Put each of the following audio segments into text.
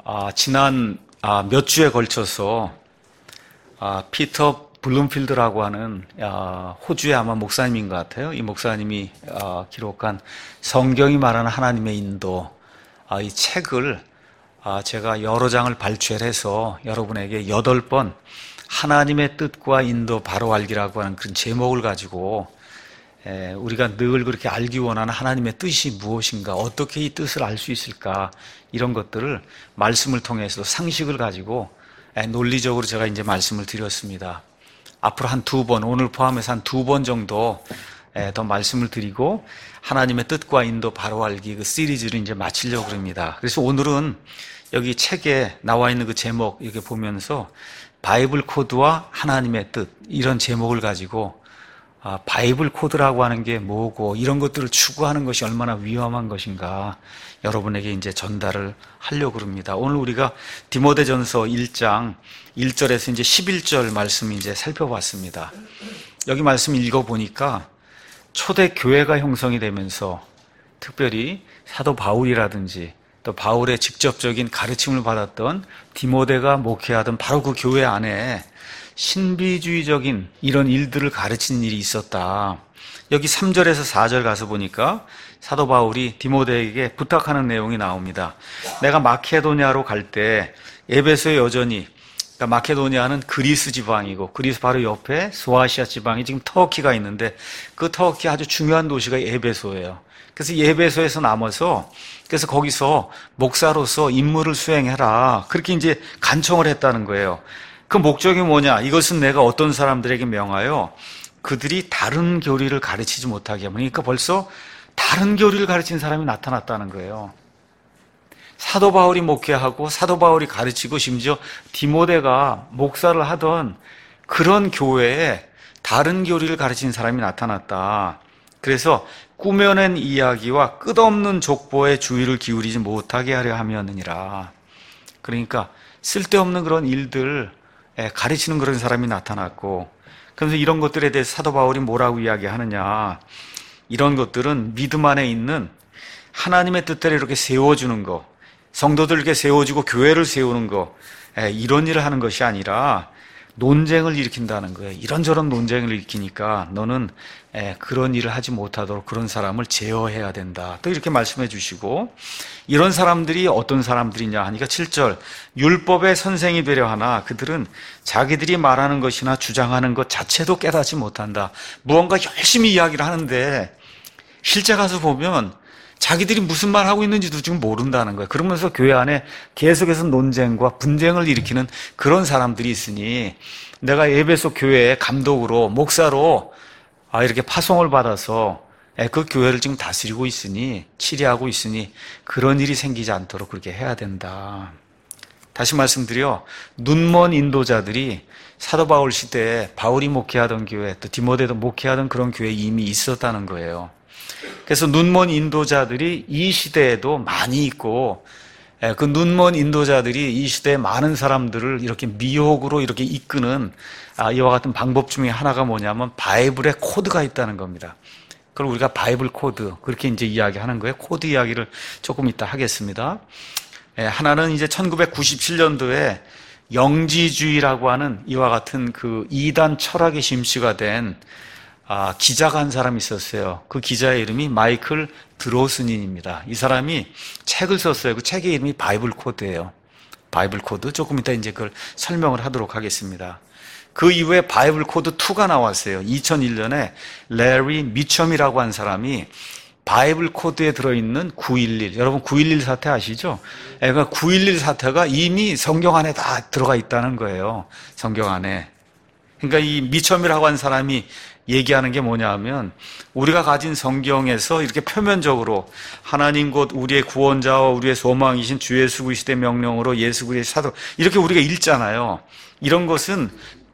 지난 몇 주에 걸쳐서 피터 블룸필드라고 하는 호주의 아마 목사님인 것 같아요. 이 목사님이 기록한 성경이 말하는 하나님의 인도, 이 책을 제가 여러 장을 발췌해서 여러분에게 8번 하나님의 뜻과 인도 바로 알기라고 하는 그런 제목을 가지고 우리가 늘 그렇게 알기 원하는 하나님의 뜻이 무엇인가, 어떻게 이 뜻을 알 수 있을까, 이런 것들을 말씀을 통해서 상식을 가지고 논리적으로 제가 이제 말씀을 드렸습니다. 앞으로 한 2번, 오늘 포함해서 한 2번 정도 더 말씀을 드리고 하나님의 뜻과 인도 바로 알기 그 시리즈를 이제 마치려고 합니다. 그래서 오늘은 여기 책에 나와 있는 그 제목 이렇게 보면서 바이블 코드와 하나님의 뜻, 이런 제목을 가지고 바이블 코드라고 하는 게 뭐고 이런 것들을 추구하는 것이 얼마나 위험한 것인가 여러분에게 이제 전달을 하려고 합니다. 오늘 우리가 디모데전서 1장 1절에서 이제 11절 말씀 이제 살펴봤습니다. 여기 말씀 읽어보니까 초대 교회가 형성이 되면서 특별히 사도 바울이라든지 또 바울의 직접적인 가르침을 받았던 디모데가 목회하던 바로 그 교회 안에 신비주의적인 이런 일들을 가르치는 일이 있었다. 여기 3절에서 4절 가서 보니까 사도 바울이 디모데에게 부탁하는 내용이 나옵니다. 내가 마케도니아로 갈 때 에베소에 여전히, 그러니까 마케도니아는 그리스 지방이고 그리스 바로 옆에 소아시아 지방이 지금 터키가 있는데 그 터키 아주 중요한 도시가 에베소예요. 그래서 에베소에서 남아서 그래서 거기서 목사로서 임무를 수행해라, 그렇게 이제 간청을 했다는 거예요. 그 목적이 뭐냐? 이것은 내가 어떤 사람들에게 명하여 그들이 다른 교리를 가르치지 못하게 하면, 그러니까 벌써 다른 교리를 가르치는 사람이 나타났다는 거예요. 사도 바울이 목회하고 사도 바울이 가르치고 심지어 디모데가 목사를 하던 그런 교회에 다른 교리를 가르치는 사람이 나타났다. 그래서 꾸며낸 이야기와 끝없는 족보에 주의를 기울이지 못하게 하려 함이었느니라. 그러니까 쓸데없는 그런 일들 가르치는 그런 사람이 나타났고, 그래서 이런 것들에 대해서 사도 바울이 뭐라고 이야기하느냐, 이런 것들은 믿음 안에 있는 하나님의 뜻대로 이렇게 세워주는 거, 성도들 이렇게 세워주고 교회를 세우는 거, 이런 일을 하는 것이 아니라 논쟁을 일으킨다는 거예요. 이런저런 논쟁을 일으키니까 너는 그런 일을 하지 못하도록 그런 사람을 제어해야 된다, 또 이렇게 말씀해 주시고, 이런 사람들이 어떤 사람들이냐 하니까 7절, 율법의 선생이 되려 하나 그들은 자기들이 말하는 것이나 주장하는 것 자체도 깨닫지 못한다. 무언가 열심히 이야기를 하는데 실제 가서 보면 자기들이 무슨 말 하고 있는지도 지금 모른다는 거예요. 그러면서 교회 안에 계속해서 논쟁과 분쟁을 일으키는 그런 사람들이 있으니, 내가 에베소 교회의 감독으로 목사로 이렇게 파송을 받아서 그 교회를 지금 다스리고 있으니, 치리하고 있으니 그런 일이 생기지 않도록 그렇게 해야 된다. 다시 말씀드려, 눈먼 인도자들이 사도 바울 시대에 바울이 목회하던 교회, 또 디모데도 목회하던 그런 교회에 이미 있었다는 거예요. 그래서 눈먼 인도자들이 이 시대에도 많이 있고, 그 눈먼 인도자들이 이 시대에 많은 사람들을 이렇게 미혹으로 이렇게 이끄는 이와 같은 방법 중에 하나가 뭐냐면 바이블의 코드가 있다는 겁니다. 그걸 우리가 바이블 코드, 그렇게 이제 이야기하는 거예요. 코드 이야기를 조금 이따 하겠습니다. 하나는 이제 1997년도에 영지주의라고 하는 이와 같은 그 이단 철학의 심씨가 된 기자가 한 사람이 있었어요. 그 기자의 이름이 마이클 드로스닌입니다. 이 사람이 책을 썼어요. 그 책의 이름이 바이블 코드예요. 바이블 코드. 조금 이따 이제 그걸 설명을 하도록 하겠습니다. 그 이후에 바이블 코드 2가 나왔어요. 2001년에 레리 미첨이라고 한 사람이 바이블 코드에 들어있는 9.11, 여러분 9.11 사태 아시죠? 그러니까 9.11 사태가 이미 성경 안에 다 들어가 있다는 거예요. 성경 안에. 그러니까 이 미첨이라고 한 사람이 얘기하는 게 뭐냐 하면, 우리가 가진 성경에서 이렇게 표면적으로 하나님 곧 우리의 구원자와 우리의 소망이신 주 예수 그리스도의 명령으로 예수 그리스도의 사도, 이렇게 우리가 읽잖아요. 이런 것은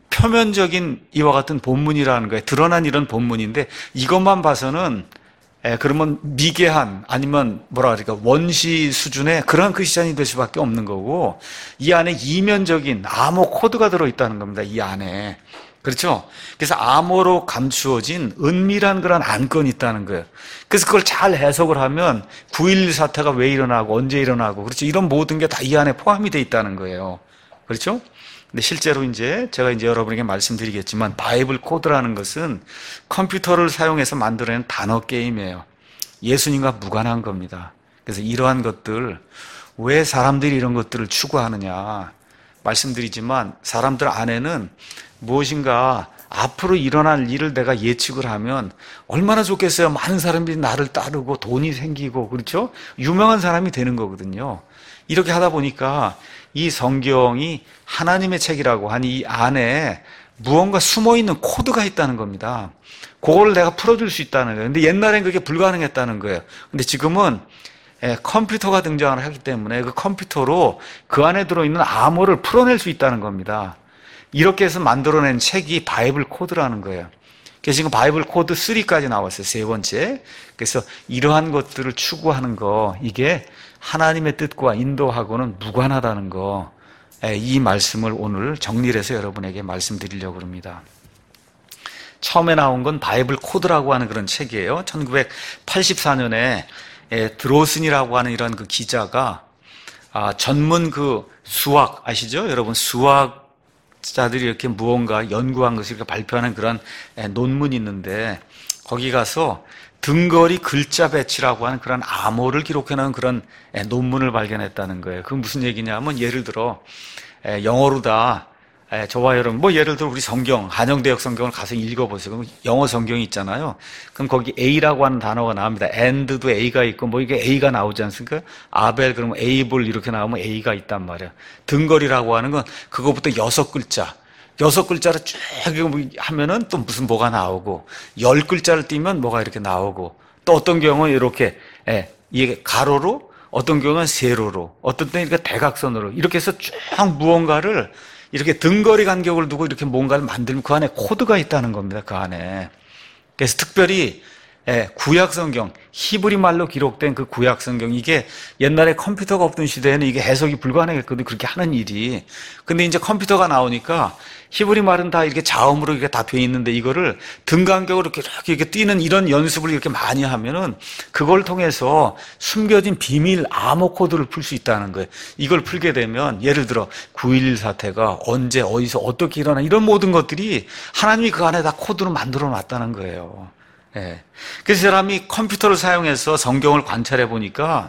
표면적인 이와 같은 본문이라는 거예요. 드러난 이런 본문인데, 이것만 봐서는 그러면 미개한, 아니면 뭐라 그럴까, 원시 수준의 그런 크리스찬이 될 수밖에 없는 거고, 이 안에 이면적인 암호 코드가 들어있다는 겁니다. 이 안에. 그렇죠? 그래서 암호로 감추어진 은밀한 그런 안건이 있다는 거예요. 그래서 그걸 잘 해석을 하면 9.11 사태가 왜 일어나고 언제 일어나고 그렇죠? 이런 모든 게 다 이 안에 포함이 돼 있다는 거예요. 그렇죠? 근데 실제로 제가 여러분에게 말씀드리겠지만 바이블 코드라는 것은 컴퓨터를 사용해서 만들어낸 단어 게임이에요. 예수님과 무관한 겁니다. 그래서 이러한 것들, 왜 사람들이 이런 것들을 추구하느냐 말씀드리지만 사람들 안에는 무엇인가 앞으로 일어날 일을 내가 예측을 하면 얼마나 좋겠어요. 많은 사람들이 나를 따르고 돈이 생기고 그렇죠? 유명한 사람이 되는 거거든요. 이렇게 하다 보니까 이 성경이 하나님의 책이라고 하니 이 안에 무언가 숨어있는 코드가 있다는 겁니다. 그걸 내가 풀어줄 수 있다는 거예요. 근데 옛날엔 그게 불가능했다는 거예요. 근데 지금은 컴퓨터가 등장을 하기 때문에 그 컴퓨터로 그 안에 들어있는 암호를 풀어낼 수 있다는 겁니다. 이렇게 해서 만들어낸 책이 바이블 코드라는 거예요. 그래서 지금 바이블 코드 3까지 나왔어요. 세 번째. 그래서 이러한 것들을 추구하는 거, 이게 하나님의 뜻과 인도하고는 무관하다는 거, 이 말씀을 오늘 정리를 해서 여러분에게 말씀드리려고 합니다. 처음에 나온 건 바이블 코드라고 하는 그런 책이에요. 1984년에 드로슨이라고 하는 이런 그 기자가 전문 그 수학 아시죠? 여러분 수학자들이 이렇게 무언가 연구한 것을 이렇게 발표하는 그런 논문이 있는데 거기 가서 등거리 글자 배치라고 하는 그런 암호를 기록해놓은 그런 논문을 발견했다는 거예요. 그건 무슨 얘기냐면 예를 들어 영어로 다 저와 여러분 예를 들어 우리 성경 한영대역 성경을 가서 읽어보세요. 그럼 영어 성경이 있잖아요. 그럼 거기 A라고 하는 단어가 나옵니다. and도 A가 있고 이게 A가 나오지 않습니까? 아벨 그러면 에이블 이렇게 나오면 A가 있단 말이에요. 등거리라고 하는 건 그거부터 6글자 6글자를 쭉 하면은 또 무슨 뭐가 나오고 10글자를 띄면 뭐가 이렇게 나오고 또 어떤 경우는 이렇게 이게 가로로 어떤 경우는 세로로 어떤 때는 이렇게 대각선으로 이렇게 해서 쭉 무언가를 이렇게 등거리 간격을 두고 이렇게 뭔가를 만들면 그 안에 코드가 있다는 겁니다. 그 안에. 그래서 특별히 구약 성경, 히브리 말로 기록된 그 구약 성경, 이게 옛날에 컴퓨터가 없던 시대에는 이게 해석이 불가능했거든요. 그렇게 하는 일이. 근데 이제 컴퓨터가 나오니까 히브리 말은 다 이렇게 자음으로 이렇게 다 돼 있는데 이거를 등 간격으로 이렇게 뛰는 이런 연습을 이렇게 많이 하면은 그걸 통해서 숨겨진 비밀 암호 코드를 풀 수 있다는 거예요. 이걸 풀게 되면 예를 들어 9.11 사태가 언제 어디서 어떻게 일어나 이런 모든 것들이 하나님이 그 안에 다 코드로 만들어 놨다는 거예요. 그래서 사람이 컴퓨터를 사용해서 성경을 관찰해 보니까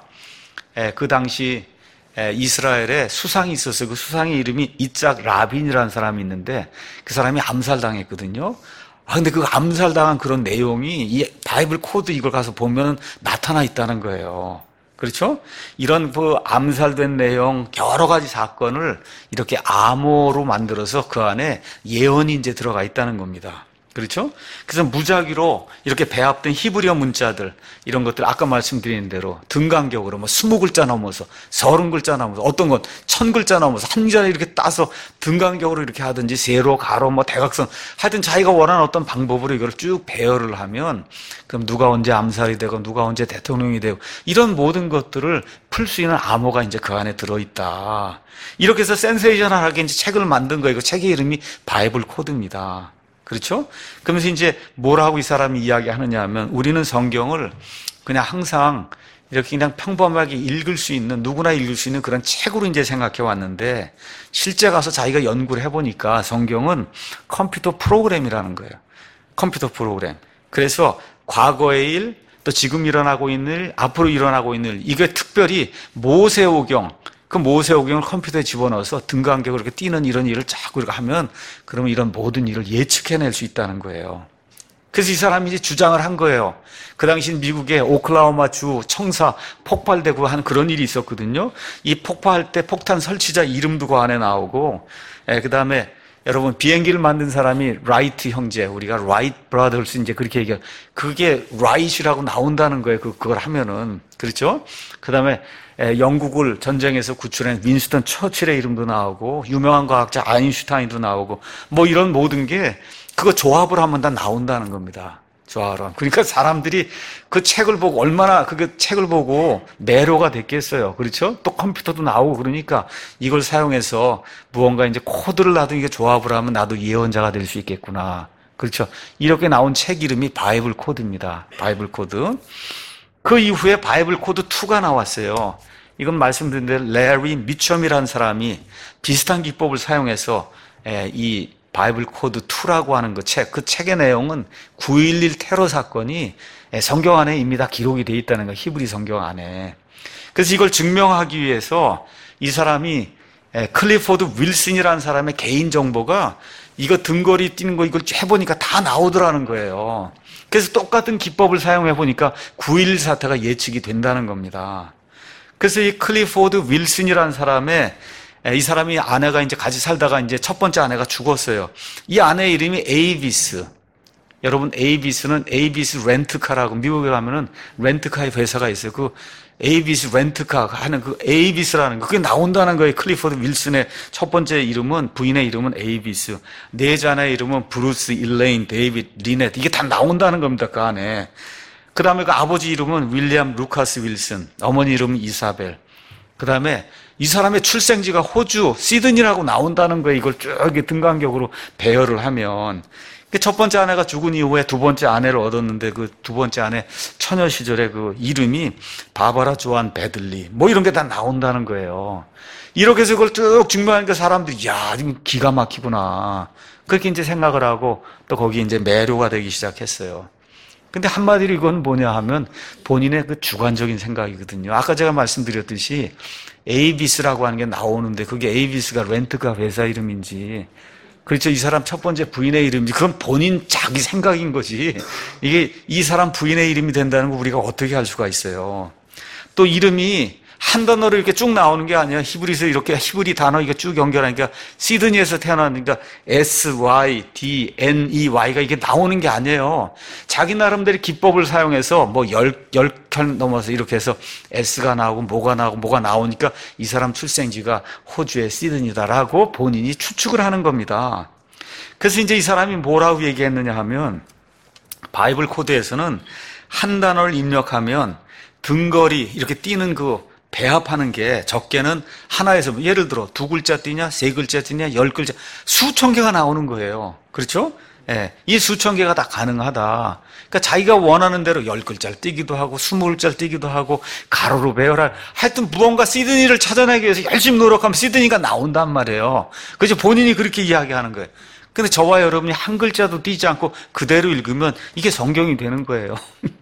그 당시 이스라엘에 수상이 있었어요. 그 수상의 이름이 이짝 라빈이라는 사람이 있는데 그 사람이 암살당했거든요. 근데 그 암살당한 그런 내용이 이 바이블 코드 이걸 가서 보면 나타나 있다는 거예요. 그렇죠? 이런 그 암살된 내용 여러 가지 사건을 이렇게 암호로 만들어서 그 안에 예언이 이제 들어가 있다는 겁니다. 그렇죠? 그래서 무작위로 이렇게 배합된 히브리어 문자들 이런 것들 아까 말씀드린 대로 등간격으로 20글자 넘어서 30글자 넘어서 어떤 건 1000글자 넘어서 한 자리 이렇게 따서 등간격으로 이렇게 하든지 세로 가로 대각선 하여튼 자기가 원하는 어떤 방법으로 이걸 쭉 배열을 하면 그럼 누가 언제 암살이 되고 누가 언제 대통령이 되고 이런 모든 것들을 풀 수 있는 암호가 이제 그 안에 들어있다. 이렇게 해서 센세이셔널하게 이제 책을 만든 거예요. 그 책의 이름이 바이블 코드입니다. 그렇죠? 그러면서 이제 뭐라고 이 사람이 이야기하느냐 하면 우리는 성경을 그냥 항상 이렇게 그냥 평범하게 읽을 수 있는 누구나 읽을 수 있는 그런 책으로 이제 생각해 왔는데 실제 가서 자기가 연구를 해보니까 성경은 컴퓨터 프로그램이라는 거예요. 컴퓨터 프로그램. 그래서 과거의 일, 또 지금 일어나고 있는 일, 앞으로 일어나고 있는 일, 이게 특별히 모세오경, 그 모세오경을 컴퓨터에 집어넣어서 등간격으로 이렇게 뛰는 이런 일을 자꾸 이렇게 하면 그러면 이런 모든 일을 예측해낼 수 있다는 거예요. 그래서 이 사람이 이제 주장을 한 거예요. 그 당시 미국의 오클라호마 주 청사 폭발되고 한 그런 일이 있었거든요. 이 폭파할 때 폭탄 설치자 이름도 그 안에 나오고, 그 다음에 여러분 비행기를 만든 사람이 라이트 형제, 우리가 라이트 브라더스 이제 그렇게 얘기해요. 그게 라이트라고 나온다는 거예요. 그걸 하면은. 그렇죠? 그 다음에 영국을 전쟁에서 구출한 윈스턴 처칠의 이름도 나오고 유명한 과학자 아인슈타인도 나오고 이런 모든 게 그거 조합을 하면 다 나온다는 겁니다. 조아론. 그러니까 사람들이 그 책을 보고 얼마나 그 책을 보고 매료가 됐겠어요. 그렇죠? 또 컴퓨터도 나오고 그러니까 이걸 사용해서 무언가 이제 코드를 나도 이게 조합을 하면 나도 예언자가 될 수 있겠구나. 그렇죠? 이렇게 나온 책 이름이 바이블 코드입니다. 바이블 코드. 그 이후에 바이블 코드 2가 나왔어요. 이건 말씀드린 대로 레리 미첨이라는 사람이 비슷한 기법을 사용해서 이 바이블 코드 2라고 하는 그 책의 내용은 9.11 테러 사건이 성경 안에 이미 다 기록이 되어 있다는 거, 히브리 성경 안에. 그래서 이걸 증명하기 위해서 이 사람이 클리포드 윌슨이라는 사람의 개인 정보가 이거 등거리 뛰는 거 이걸 해보니까 다 나오더라는 거예요. 그래서 똑같은 기법을 사용해 보니까 9.11 사태가 예측이 된다는 겁니다. 그래서 이 클리포드 윌슨이라는 이 사람이 아내가 이제 같이 살다가 이제 첫 번째 아내가 죽었어요. 이 아내의 이름이 에이비스. 여러분, 에이비스는 에이비스 렌트카라고 미국에 가면은 렌트카의 회사가 있어요. 그 에이비스 렌트카 하는 그 에이비스라는 거, 그게 나온다는 거예요. 클리포드 윌슨의 첫 번째 이름은, 부인의 이름은 에이비스. 네 자녀의 이름은 브루스, 일레인, 데이빗, 리넷. 이게 다 나온다는 겁니다. 그 안에. 그 다음에 그 아버지 이름은 윌리엄 루카스 윌슨. 어머니 이름은 이사벨. 그 다음에 이 사람의 출생지가 호주 시드니라고 나온다는 거예요. 이걸 쭉 등간격으로 배열을 하면. 첫 번째 아내가 죽은 이후에 두 번째 아내를 얻었는데 그 두 번째 아내 처녀 시절에 그 이름이 바바라 조안 베들리 뭐 이런 게 다 나온다는 거예요. 이렇게 해서 그걸 쭉 증명하니까 사람들이 야, 기가 막히구나. 그렇게 이제 생각을 하고 또 거기 이제 매료가 되기 시작했어요. 근데 한마디로 이건 뭐냐 하면 본인의 그 주관적인 생각이거든요. 아까 제가 말씀드렸듯이 에이비스라고 하는 게 나오는데 그게 에이비스가 렌트카 회사 이름인지, 그렇죠, 이 사람 첫 번째 부인의 이름인지, 그건 본인 자기 생각인 거지. 이게 이 사람 부인의 이름이 된다는 거 우리가 어떻게 할 수가 있어요. 또 이름이 한 단어로 이렇게 쭉 나오는 게 아니야. 히브리서 이렇게 히브리 단어 이게 쭉 연결하니까 시드니에서 태어났으니까 SYDNEY가 이게 나오는 게 아니에요. 자기 나름대로 기법을 사용해서 뭐 10편 넘어서 이렇게 해서 S가 나오고 뭐가 나오니까 이 사람 출생지가 호주의 시드니다라고 본인이 추측을 하는 겁니다. 그래서 이제 이 사람이 뭐라고 얘기했느냐 하면 바이블 코드에서는 한 단어를 입력하면 등거리 이렇게 뛰는 그 배합하는 게 적게는 하나에서 예를 들어 2글자 뛰냐, 3글자 뛰냐, 10글자 수천 개가 나오는 거예요. 그렇죠? 예, 이 수천 개가 다 가능하다. 그러니까 자기가 원하는 대로 10글자를 뛰기도 하고 20글자를 뛰기도 하고 가로로 배열할, 하여튼 무언가 시드니를 찾아내기 위해서 열심히 노력하면 시드니가 나온단 말이에요. 그래서 본인이 그렇게 이야기하는 거예요. 근데 저와 여러분이 한 글자도 뛰지 않고 그대로 읽으면 이게 성경이 되는 거예요.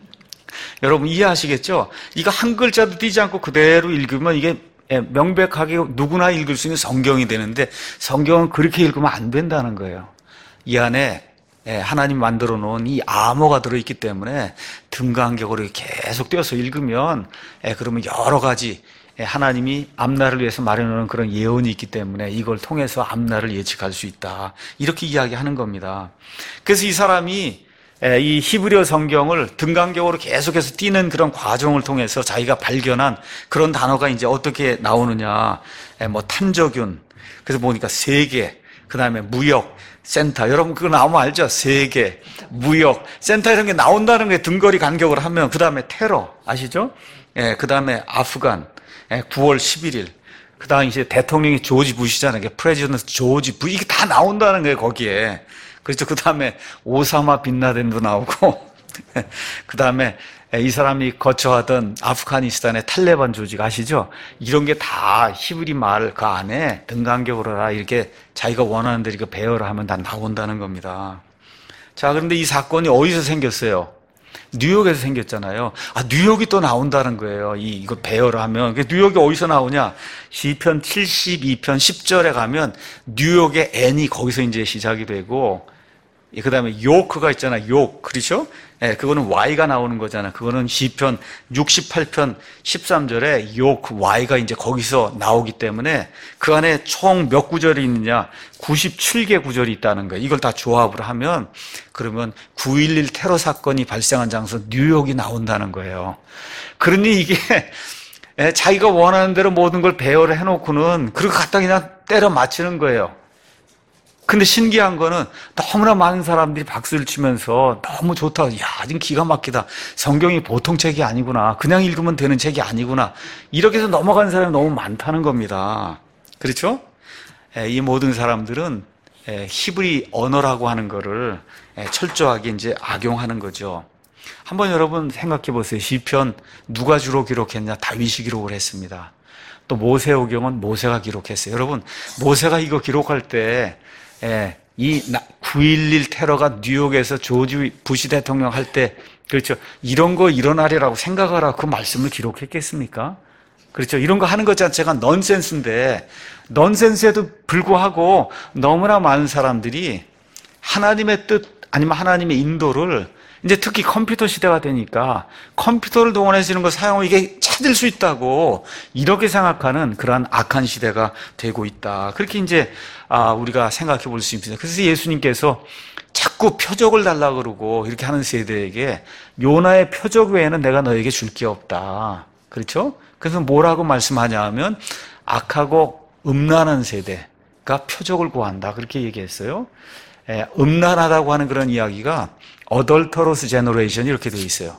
여러분 이해하시겠죠? 이거 한 글자도 띄지 않고 그대로 읽으면 이게 명백하게 누구나 읽을 수 있는 성경이 되는데 성경은 그렇게 읽으면 안 된다는 거예요. 이 안에 하나님 만들어 놓은 이 암호가 들어있기 때문에 등간격으로 계속 띄어서 읽으면 그러면 여러 가지 하나님이 앞날을 위해서 마련하는 그런 예언이 있기 때문에 이걸 통해서 앞날을 예측할 수 있다. 이렇게 이야기하는 겁니다. 그래서 이 사람이 이 히브리어 성경을 등간격으로 계속해서 띄는 그런 과정을 통해서 자기가 발견한 그런 단어가 이제 어떻게 나오느냐. 뭐 탄저균, 그래서 보니까 세계, 그 다음에 무역, 센터. 여러분 그거 나오면 알죠? 세계, 무역, 센터 이런 게 나온다는 게 등거리 간격으로 하면, 그 다음에 테러 아시죠? 그 다음에 아프간, 9월 11일. 그 다음에 이제 대통령이 조지 부시잖아요. 프레지던트 조지 부시. 이게 다 나온다는 거예요, 거기에. 그렇죠. 그 다음에 오사마 빈라덴도 나오고, 그 다음에 이 사람이 거처하던 아프가니스탄의 탈레반 조직 아시죠? 이런 게 다 히브리 말 그 안에 등간격으로 이렇게 자기가 원하는 대로 배열을 하면 다 나온다는 겁니다. 자, 그런데 이 사건이 어디서 생겼어요? 뉴욕에서 생겼잖아요. 아, 뉴욕이 또 나온다는 거예요. 이거 배열을 하면. 뉴욕이 어디서 나오냐? 시편 72편 10절에 가면 뉴욕의 N이 거기서 이제 시작이 되고, 그 다음에 요크가 있잖아요. 욕. 그렇죠? 그거는 Y가 나오는 거잖아요. 그거는 시편 68편 13절에 욕, Y가 이제 거기서 나오기 때문에 그 안에 총 몇 구절이 있느냐? 97개 구절이 있다는 거예요. 이걸 다 조합을 하면 그러면 9.11 테러 사건이 발생한 장소 뉴욕이 나온다는 거예요. 그러니 이게 자기가 원하는 대로 모든 걸 배열을 해놓고는 그렇게 갖다 그냥 때려 맞히는 거예요. 근데 신기한 거는 너무나 많은 사람들이 박수를 치면서 너무 좋다. 야, 지금 기가 막히다. 성경이 보통 책이 아니구나. 그냥 읽으면 되는 책이 아니구나. 이렇게 해서 넘어가는 사람이 너무 많다는 겁니다. 그렇죠? 이 모든 사람들은 히브리 언어라고 하는 거를 철저하게 이제 악용하는 거죠. 한번 여러분 생각해 보세요. 시편 누가 주로 기록했냐? 다윗이 기록을 했습니다. 또 모세오경은 모세가 기록했어요. 여러분, 모세가 이거 기록할 때 이 9.11 테러가 뉴욕에서 조지 부시 대통령 할 때, 그렇죠, 이런 거 일어나리라고 생각하라 그 말씀을 기록했겠습니까? 그렇죠. 이런 거 하는 것 자체가 넌센스인데, 넌센스에도 불구하고 너무나 많은 사람들이 하나님의 뜻 아니면 하나님의 인도를, 이제 특히 컴퓨터 시대가 되니까 컴퓨터를 동원해서 이런 거 사용하면 이게 찾을 수 있다고 이렇게 생각하는 그러한 악한 시대가 되고 있다. 그렇게 이제 우리가 생각해 볼 수 있습니다. 그래서 예수님께서 자꾸 표적을 달라 그러고 이렇게 하는 세대에게 요나의 표적 외에는 내가 너에게 줄 게 없다. 그렇죠? 그래서 뭐라고 말씀하냐 하면 악하고 음란한 세대가 표적을 구한다. 그렇게 얘기했어요. 음란하다고 하는 그런 이야기가 어덜터러스 제너레이션 이렇게 되어 있어요.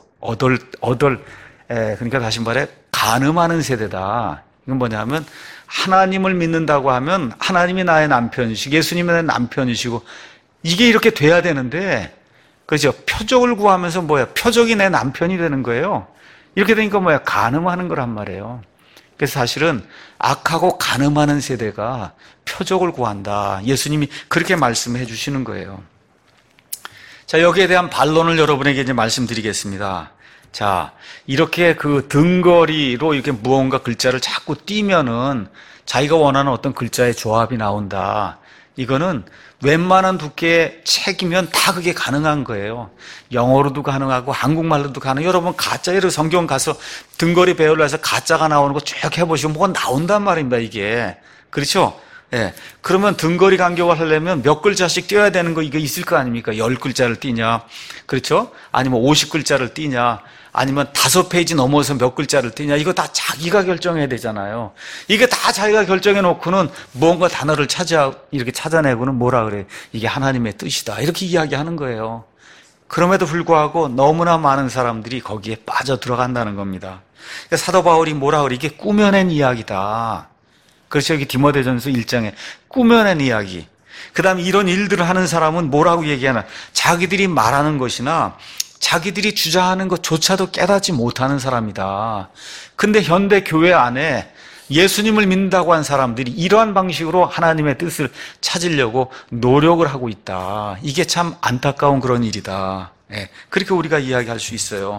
그러니까 다시 말해 간음하는 세대다. 이건 뭐냐면 하나님을 믿는다고 하면 하나님이 나의 남편이시고 예수님이 나의 남편이시고 이게 이렇게 돼야 되는데, 그죠? 표적을 구하면서 표적이 내 남편이 되는 거예요. 이렇게 되니까 간음하는 거란 말이에요. 그래서 사실은 악하고 간음하는 세대가 표적을 구한다. 예수님이 그렇게 말씀해 주시는 거예요. 자, 여기에 대한 반론을 여러분에게 이제 말씀드리겠습니다. 자, 이렇게 그 등거리로 이렇게 무언가 글자를 자꾸 띄면은 자기가 원하는 어떤 글자의 조합이 나온다. 이거는 웬만한 두께의 책이면 다 그게 가능한 거예요. 영어로도 가능하고 한국말로도 가능해요. 여러분 가짜로 성경 가서 등거리 배열로 해서 가짜가 나오는 거 쭉 해보시면 뭐가 나온단 말입니다, 이게. 그렇죠? 예. 그러면 등거리 간격을 하려면 몇 글자씩 띄어야 되는 거 이거 있을 거 아닙니까? 10글자를 띄냐? 그렇죠? 아니면 50글자를 띄냐? 아니면 5페이지 넘어서 몇 글자를 띄냐? 이거 다 자기가 결정해야 되잖아요. 이게 다 자기가 결정해 놓고는 뭔가 단어를 이렇게 찾아내고는 뭐라 그래? 이게 하나님의 뜻이다. 이렇게 이야기하는 거예요. 그럼에도 불구하고 너무나 많은 사람들이 거기에 빠져 들어간다는 겁니다. 그러니까 사도 바울이 뭐라 그래? 이게 꾸며낸 이야기다. 그렇죠. 여기 디모데전서 1장에 꾸며낸 이야기. 그 다음에 이런 일들을 하는 사람은 뭐라고 얘기하나? 자기들이 말하는 것이나 자기들이 주장하는 것조차도 깨닫지 못하는 사람이다. 근데 현대 교회 안에 예수님을 믿는다고 한 사람들이 이러한 방식으로 하나님의 뜻을 찾으려고 노력을 하고 있다. 이게 참 안타까운 그런 일이다. 그렇게 우리가 이야기할 수 있어요.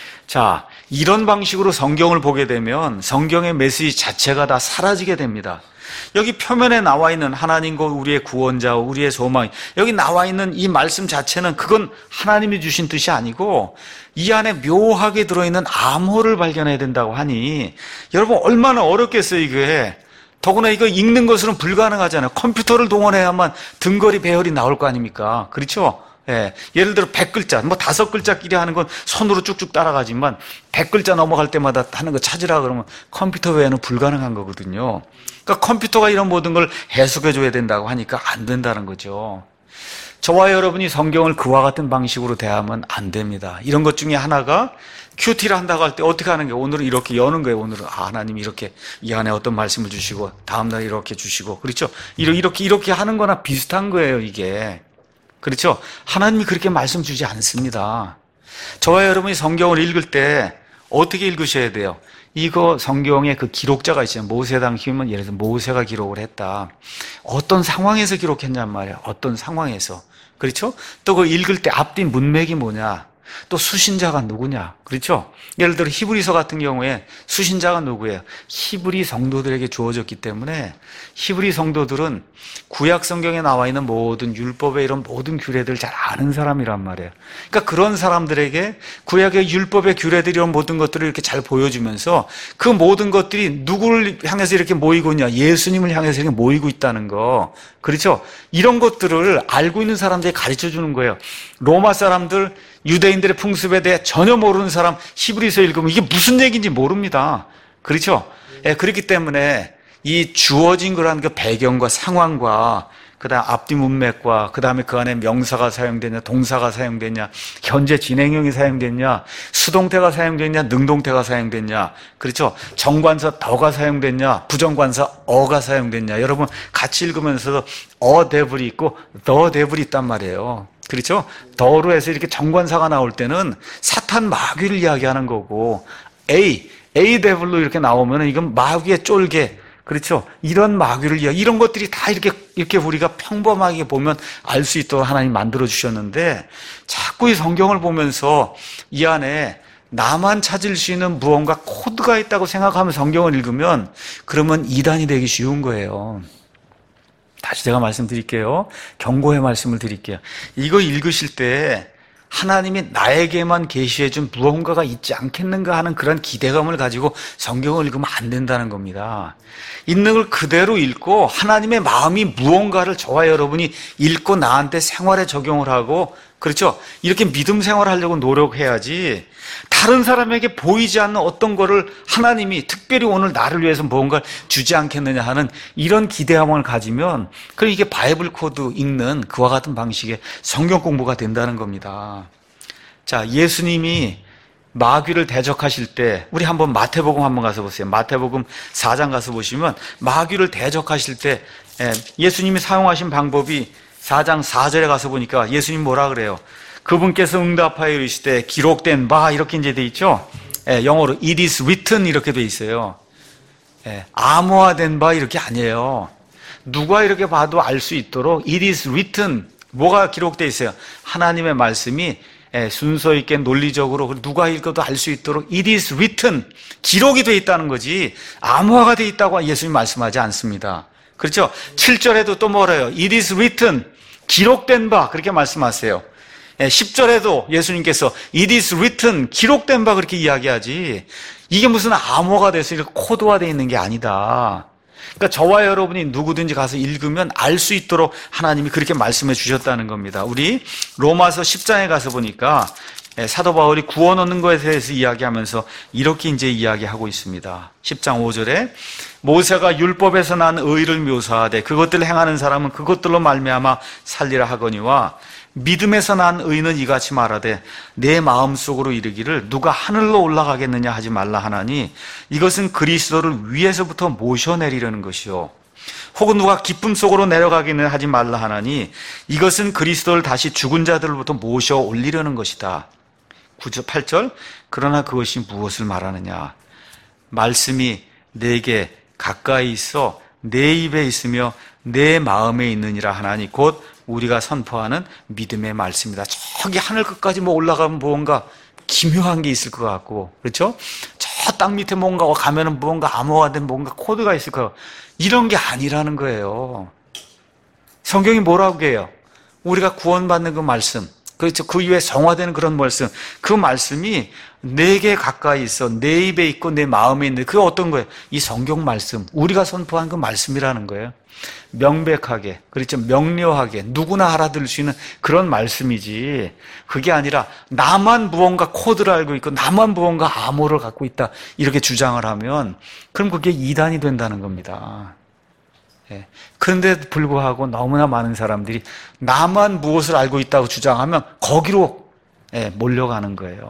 자, 이런 방식으로 성경을 보게 되면 성경의 메시지 자체가 다 사라지게 됩니다. 여기 표면에 나와 있는 하나님과 우리의 구원자, 우리의 소망, 여기 나와 있는 이 말씀 자체는 그건 하나님이 주신 뜻이 아니고 이 안에 묘하게 들어있는 암호를 발견해야 된다고 하니 여러분 얼마나 어렵겠어요, 이게. 더구나 이거 읽는 것으로는 불가능하잖아요. 컴퓨터를 동원해야만 등거리 배열이 나올 거 아닙니까? 그렇죠? 예를 들어 100글자, 5글자끼리 하는 건 손으로 쭉쭉 따라가지만 100글자 넘어갈 때마다 하는 거 찾으라 그러면 컴퓨터 외에는 불가능한 거거든요. 그러니까 컴퓨터가 이런 모든 걸 해석해줘야 된다고 하니까 안 된다는 거죠. 저와 여러분이 성경을 그와 같은 방식으로 대하면 안 됩니다. 이런 것 중에 하나가 큐티를 한다고 할 때 어떻게 하는 거예요? 오늘은 이렇게 여는 거예요. 오늘은 하나님이 이렇게 이 안에 어떤 말씀을 주시고 다음날 이렇게 주시고, 그렇죠? 이렇게 하는 거나 비슷한 거예요, 이게. 그렇죠? 하나님이 그렇게 말씀 주지 않습니다. 저와 여러분이 성경을 읽을 때 어떻게 읽으셔야 돼요? 이거 성경에 그 기록자가 있어요. 모세 당시면 예를 들어서 모세가 기록을 했다. 어떤 상황에서 기록했냔 말이에요. 어떤 상황에서. 그렇죠? 또 그 읽을 때 앞뒤 문맥이 뭐냐? 또 수신자가 누구냐? 그렇죠? 예를 들어 히브리서 같은 경우에 수신자가 누구예요? 히브리 성도들에게 주어졌기 때문에 히브리 성도들은 구약 성경에 나와 있는 모든 율법의 이런 모든 규례들을 잘 아는 사람이란 말이에요. 그러니까 그런 사람들에게 구약의 율법의 규례들 이런 모든 것들을 이렇게 잘 보여주면서 그 모든 것들이 누구를 향해서 이렇게 모이고 있냐? 예수님을 향해서 이렇게 모이고 있다는 거. 그렇죠? 이런 것들을 알고 있는 사람들이 가르쳐 주는 거예요. 로마 사람들, 유대인들의 풍습에 대해 전혀 모르는 사람 히브리서 읽으면 이게 무슨 얘기인지 모릅니다. 그렇죠? 그렇기 때문에 이 주어진 거라는 그 배경과 상황과 그다음 앞뒤 문맥과 그다음에 그 안에 명사가 사용되냐, 동사가 사용되냐, 현재 진행형이 사용됐냐, 수동태가 사용됐냐, 능동태가 사용됐냐, 그렇죠? 정관사 더가 사용됐냐, 부정관사 어가 사용됐냐. 여러분 같이 읽으면서도 대불이 있고 더 대불이 있단 말이에요. 그렇죠? 더로 해서 이렇게 정관사가 나올 때는 사탄 마귀를 이야기하는 거고, A 데블로 이렇게 나오면 이건 마귀의 쫄개, 그렇죠? 이런 마귀를 이런 것들이 다 이렇게 우리가 평범하게 보면 알 수 있도록 하나님 만들어 주셨는데, 자꾸 이 성경을 보면서 이 안에 나만 찾을 수 있는 무언가 코드가 있다고 생각하면 성경을 읽으면, 그러면 이단이 되기 쉬운 거예요. 다시 제가 말씀드릴게요. 경고의 말씀을 드릴게요. 이거 읽으실 때 하나님이 나에게만 계시해 준 무언가가 있지 않겠는가 하는 그런 기대감을 가지고 성경을 읽으면 안 된다는 겁니다. 있는 걸 그대로 읽고 하나님의 마음이 무언가를 저와 여러분이 읽고 나한테 생활에 적용을 하고, 그렇죠? 이렇게 믿음 생활을 하려고 노력해야지, 다른 사람에게 보이지 않는 어떤 거를 하나님이 특별히 오늘 나를 위해서 무언가를 주지 않겠느냐 하는 이런 기대감을 가지면, 그럼 이게 바이블 코드 읽는 그와 같은 방식의 성경 공부가 된다는 겁니다. 자, 예수님이 마귀를 대적하실 때, 우리 한번 마태복음 한번 가서 보세요. 마태복음 4장 가서 보시면 마귀를 대적하실 때 예수님이 사용하신 방법이 4장 4절에 가서 보니까 예수님 뭐라 그래요? 그분께서 응답하여 이르시되 기록된 바, 이렇게 이제 돼 있죠. 영어로 it is written 이렇게 돼 있어요. 암호화된 바 이렇게 아니에요. 누가 이렇게 봐도 알 수 있도록 it is written, 뭐가 기록돼 있어요? 하나님의 말씀이 순서 있게 논리적으로 누가 읽어도 알 수 있도록 it is written, 기록이 돼 있다는 거지 암호화가 돼 있다고 예수님 말씀하지 않습니다. 그렇죠? 7절에도 또 뭐래요? it is written, 기록된 바, 그렇게 말씀하세요. 10절에도 예수님께서 it is written, 기록된 바, 그렇게 이야기하지, 이게 무슨 암호가 돼서 이렇게 코드화되어 있는 게 아니다. 그러니까 저와 여러분이 누구든지 가서 읽으면 알 수 있도록 하나님이 그렇게 말씀해 주셨다는 겁니다. 우리 로마서 10장에 가서 보니까 사도 바울이 구원 얻는 것에 대해서 이야기하면서 이렇게 이제 이야기하고 있습니다. 10장 5절에 모세가 율법에서 난 의를 묘사하되 그것들을 행하는 사람은 그것들로 말미암아 살리라 하거니와 믿음에서 난 의는 이같이 말하되 내 마음속으로 이르기를 누가 하늘로 올라가겠느냐 하지 말라 하나니 이것은 그리스도를 위에서부터 모셔내리려는 것이요, 혹은 누가 기쁨 속으로 내려가기는 하지 말라 하나니 이것은 그리스도를 다시 죽은 자들로부터 모셔 올리려는 것이다. 9절 8절 그러나 그것이 무엇을 말하느냐, 말씀이 내게 가까이 있어 내 입에 있으며 내 마음에 있느니라 하나니 곧 우리가 선포하는 믿음의 말씀이다. 저기 하늘 끝까지 뭐 올라가면 뭔가 기묘한 게 있을 것 같고, 그렇죠? 저 땅 밑에 뭔가 가면은 뭔가 암호화된 뭔가 코드가 있을 것 같고, 이런 게 아니라는 거예요. 성경이 뭐라고 해요? 우리가 구원받는 그 말씀, 그렇죠? 그 이후에 성화되는 그런 말씀, 그 말씀이 내게 가까이 있어 내 입에 있고 내 마음에 있는, 그게 어떤 거예요? 이 성경 말씀, 우리가 선포한 그 말씀이라는 거예요. 명백하게, 그렇죠? 명료하게 누구나 알아들을 수 있는 그런 말씀이지, 그게 아니라 나만 무언가 코드를 알고 있고 나만 무언가 암호를 갖고 있다 이렇게 주장을 하면 그럼 그게 이단이 된다는 겁니다. 그런데도 불구하고 너무나 많은 사람들이 나만 무엇을 알고 있다고 주장하면 거기로 몰려가는 거예요.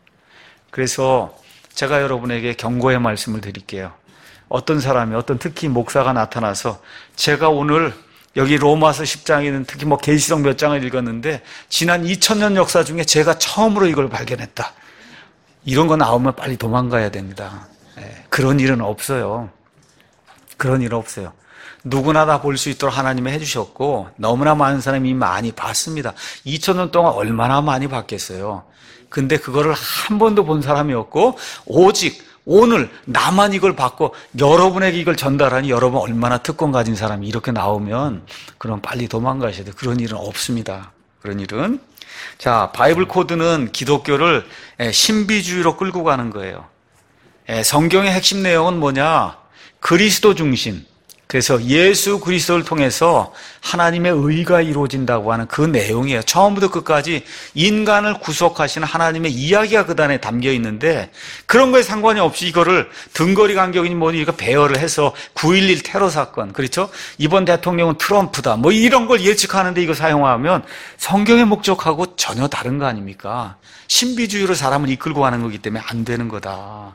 그래서 제가 여러분에게 경고의 말씀을 드릴게요. 어떤 사람이, 특히 목사가 나타나서 제가 오늘 여기 로마서 10장에는 특히 계시록 몇 장을 읽었는데 지난 2000년 역사 중에 제가 처음으로 이걸 발견했다, 이런 거 나오면 빨리 도망가야 됩니다. 그런 일은 없어요. 그런 일은 없어요. 누구나 다 볼 수 있도록 하나님이 해주셨고 너무나 많은 사람이 많이 봤습니다. 2000년 동안 얼마나 많이 봤겠어요. 근데 그거를 한 번도 본 사람이 없고 오직 오늘 나만 이걸 받고 여러분에게 이걸 전달하니 여러분 얼마나 특권 가진 사람이 이렇게 나오면 그럼 빨리 도망가셔야 돼요. 그런 일은 없습니다. 그런 일은. 자, 바이블 코드는 기독교를 신비주의로 끌고 가는 거예요. 성경의 핵심 내용은 뭐냐? 그리스도 중심, 그래서 예수 그리스도를 통해서 하나님의 의가 이루어진다고 하는 그 내용이에요. 처음부터 끝까지 인간을 구속하시는 하나님의 이야기가 그 안에 담겨 있는데 그런 거에 상관이 없이 이거를 등거리 간격이니 뭐니 이거 배열을 해서 9.11 테러 사건, 그렇죠? 이번 대통령은 트럼프다. 뭐 이런 걸 예측하는데 이거 사용하면 성경의 목적하고 전혀 다른 거 아닙니까? 신비주의로 사람을 이끌고 가는 거기 때문에 안 되는 거다.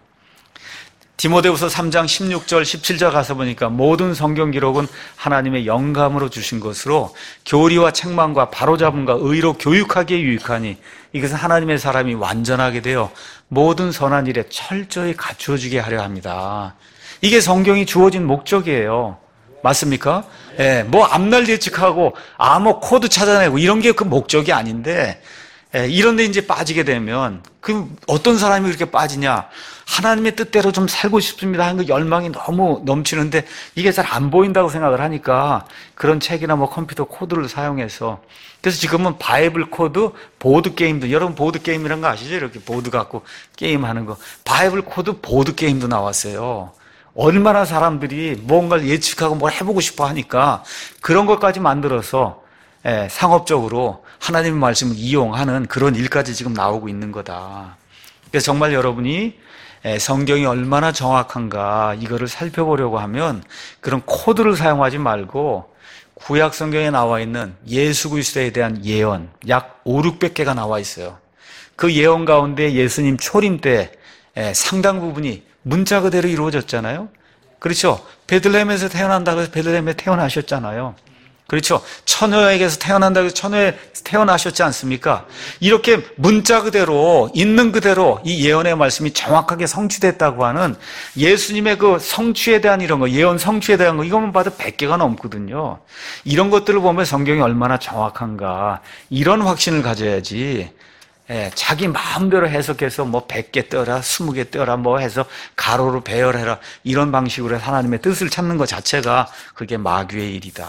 디모데후서 3장 16절 17절 가서 보니까 모든 성경 기록은 하나님의 영감으로 주신 것으로 교리와 책망과 바로잡음과 의로 교육하기에 유익하니 이것은 하나님의 사람이 완전하게 되어 모든 선한 일에 철저히 갖추어지게 하려 합니다. 이게 성경이 주어진 목적이에요. 맞습니까? 예, 뭐 앞날 예측하고 뭐 코드 찾아내고 이런 게 그 목적이 아닌데 이런 데 이제 빠지게 되면 그 어떤 사람이 그렇게 빠지냐? 하나님의 뜻대로 좀 살고 싶습니다 하는 그 열망이 너무 넘치는데 이게 잘 안 보인다고 생각을 하니까 그런 책이나 뭐 컴퓨터 코드를 사용해서 그래서 지금은 바이블 코드 보드 게임도, 여러분 보드 게임이란 거 아시죠? 이렇게 보드 갖고 게임하는 거, 바이블 코드 보드 게임도 나왔어요. 얼마나 사람들이 뭔가를 예측하고 뭘 해보고 싶어 하니까 그런 것까지 만들어서 상업적으로 하나님의 말씀을 이용하는 그런 일까지 지금 나오고 있는 거다. 그래서 정말 여러분이 성경이 얼마나 정확한가 이거를 살펴보려고 하면 그런 코드를 사용하지 말고 구약 성경에 나와 있는 예수 그리스도에 대한 예언 약 500~600개가 나와 있어요. 그 예언 가운데 예수님 초림 때 상당 부분이 문자 그대로 이루어졌잖아요. 그렇죠? 베들레헴에서 태어난다고 해서 베들레헴에 태어나셨잖아요. 그렇죠? 처녀에게서 태어난다고 해서 처녀에 태어나셨지 않습니까? 이렇게 문자 그대로 있는 그대로 이 예언의 말씀이 정확하게 성취됐다고 하는 예수님의 그 성취에 대한 이런 거, 예언 성취에 대한 거 이것만 봐도 100개가 넘거든요. 이런 것들을 보면 성경이 얼마나 정확한가 이런 확신을 가져야지 자기 마음대로 해석해서 뭐 100개 떼어라 20개 떼어라 뭐 해서 가로로 배열해라 이런 방식으로 하나님의 뜻을 찾는 것 자체가 그게 마귀의 일이다.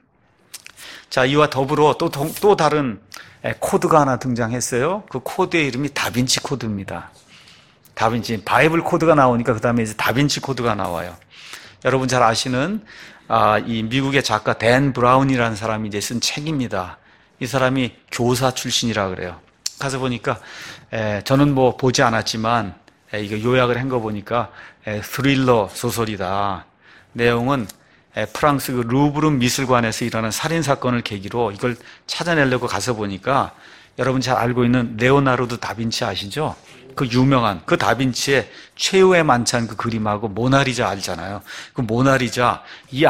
자, 이와 더불어 또 다른 코드가 하나 등장했어요. 그 코드의 이름이 다빈치 코드입니다. 다빈치, 바이블 코드가 나오니까 그 다음에 이제 다빈치 코드가 나와요. 여러분 잘 아시는 이 미국의 작가 댄 브라운이라는 사람이 이제 쓴 책입니다. 이 사람이 교사 출신이라 그래요. 가서 보니까 저는 뭐 보지 않았지만 이거 요약을 한 거 보니까 스릴러 소설이다. 내용은 프랑스 그 루브르 미술관에서 일어난 살인사건을 계기로 이걸 찾아내려고 가서 보니까 여러분 잘 알고 있는 레오나르도 다빈치 아시죠? 그 유명한 그 다빈치의 최후의 만찬 그 그림하고 모나리자 알잖아요. 그 모나리자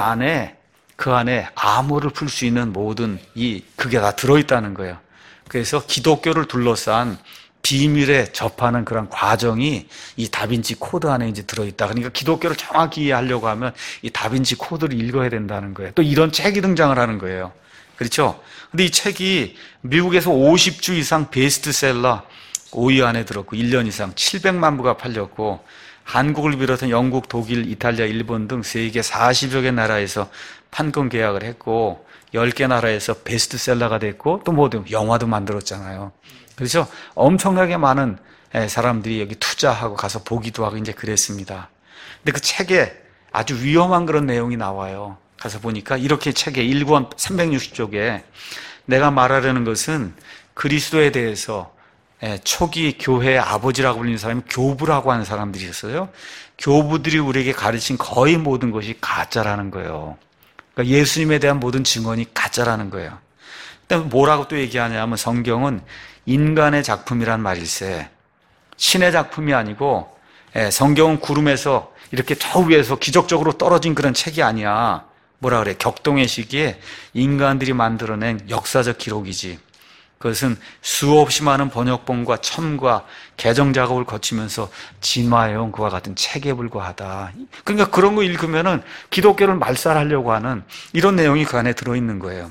그 안에 암호를 풀 수 있는 모든 그게 다 들어있다는 거예요. 그래서 기독교를 둘러싼 비밀에 접하는 그런 과정이 이 다빈치 코드 안에 이제 들어있다. 그러니까 기독교를 정확히 이해하려고 하면 이 다빈치 코드를 읽어야 된다는 거예요. 또 이런 책이 등장을 하는 거예요. 그렇죠? 근데 이 책이 미국에서 50주 이상 베스트셀러 5위 안에 들었고 1년 이상 700만 부가 팔렸고 한국을 비롯한 영국, 독일, 이탈리아, 일본 등 세계 40여 개 나라에서 판권 계약을 했고 10개 나라에서 베스트셀러가 됐고 또 뭐 영화도 만들었잖아요. 그래서 엄청나게 많은 사람들이 여기 투자하고 가서 보기도 하고 이제 그랬습니다. 근데 그 책에 아주 위험한 그런 내용이 나와요. 가서 보니까 이렇게 책에 1권 360쪽에 내가 말하려는 것은 그리스도에 대해서 초기 교회의 아버지라고 불리는 사람이 교부라고 하는 사람들이 있어요. 교부들이 우리에게 가르친 거의 모든 것이 가짜라는 거예요. 그러니까 예수님에 대한 모든 증언이 가짜라는 거예요. 근데 뭐라고 또 얘기하냐면 성경은 인간의 작품이란 말일세. 신의 작품이 아니고 성경은 구름에서 이렇게 저 위에서 기적적으로 떨어진 그런 책이 아니야. 뭐라 그래? 격동의 시기에 인간들이 만들어낸 역사적 기록이지. 그것은 수없이 많은 번역본과 첨과 개정 작업을 거치면서 진화해온 그와 같은 책에 불과하다. 그러니까 그런 거 읽으면은 기독교를 말살하려고 하는 이런 내용이 그 안에 들어있는 거예요.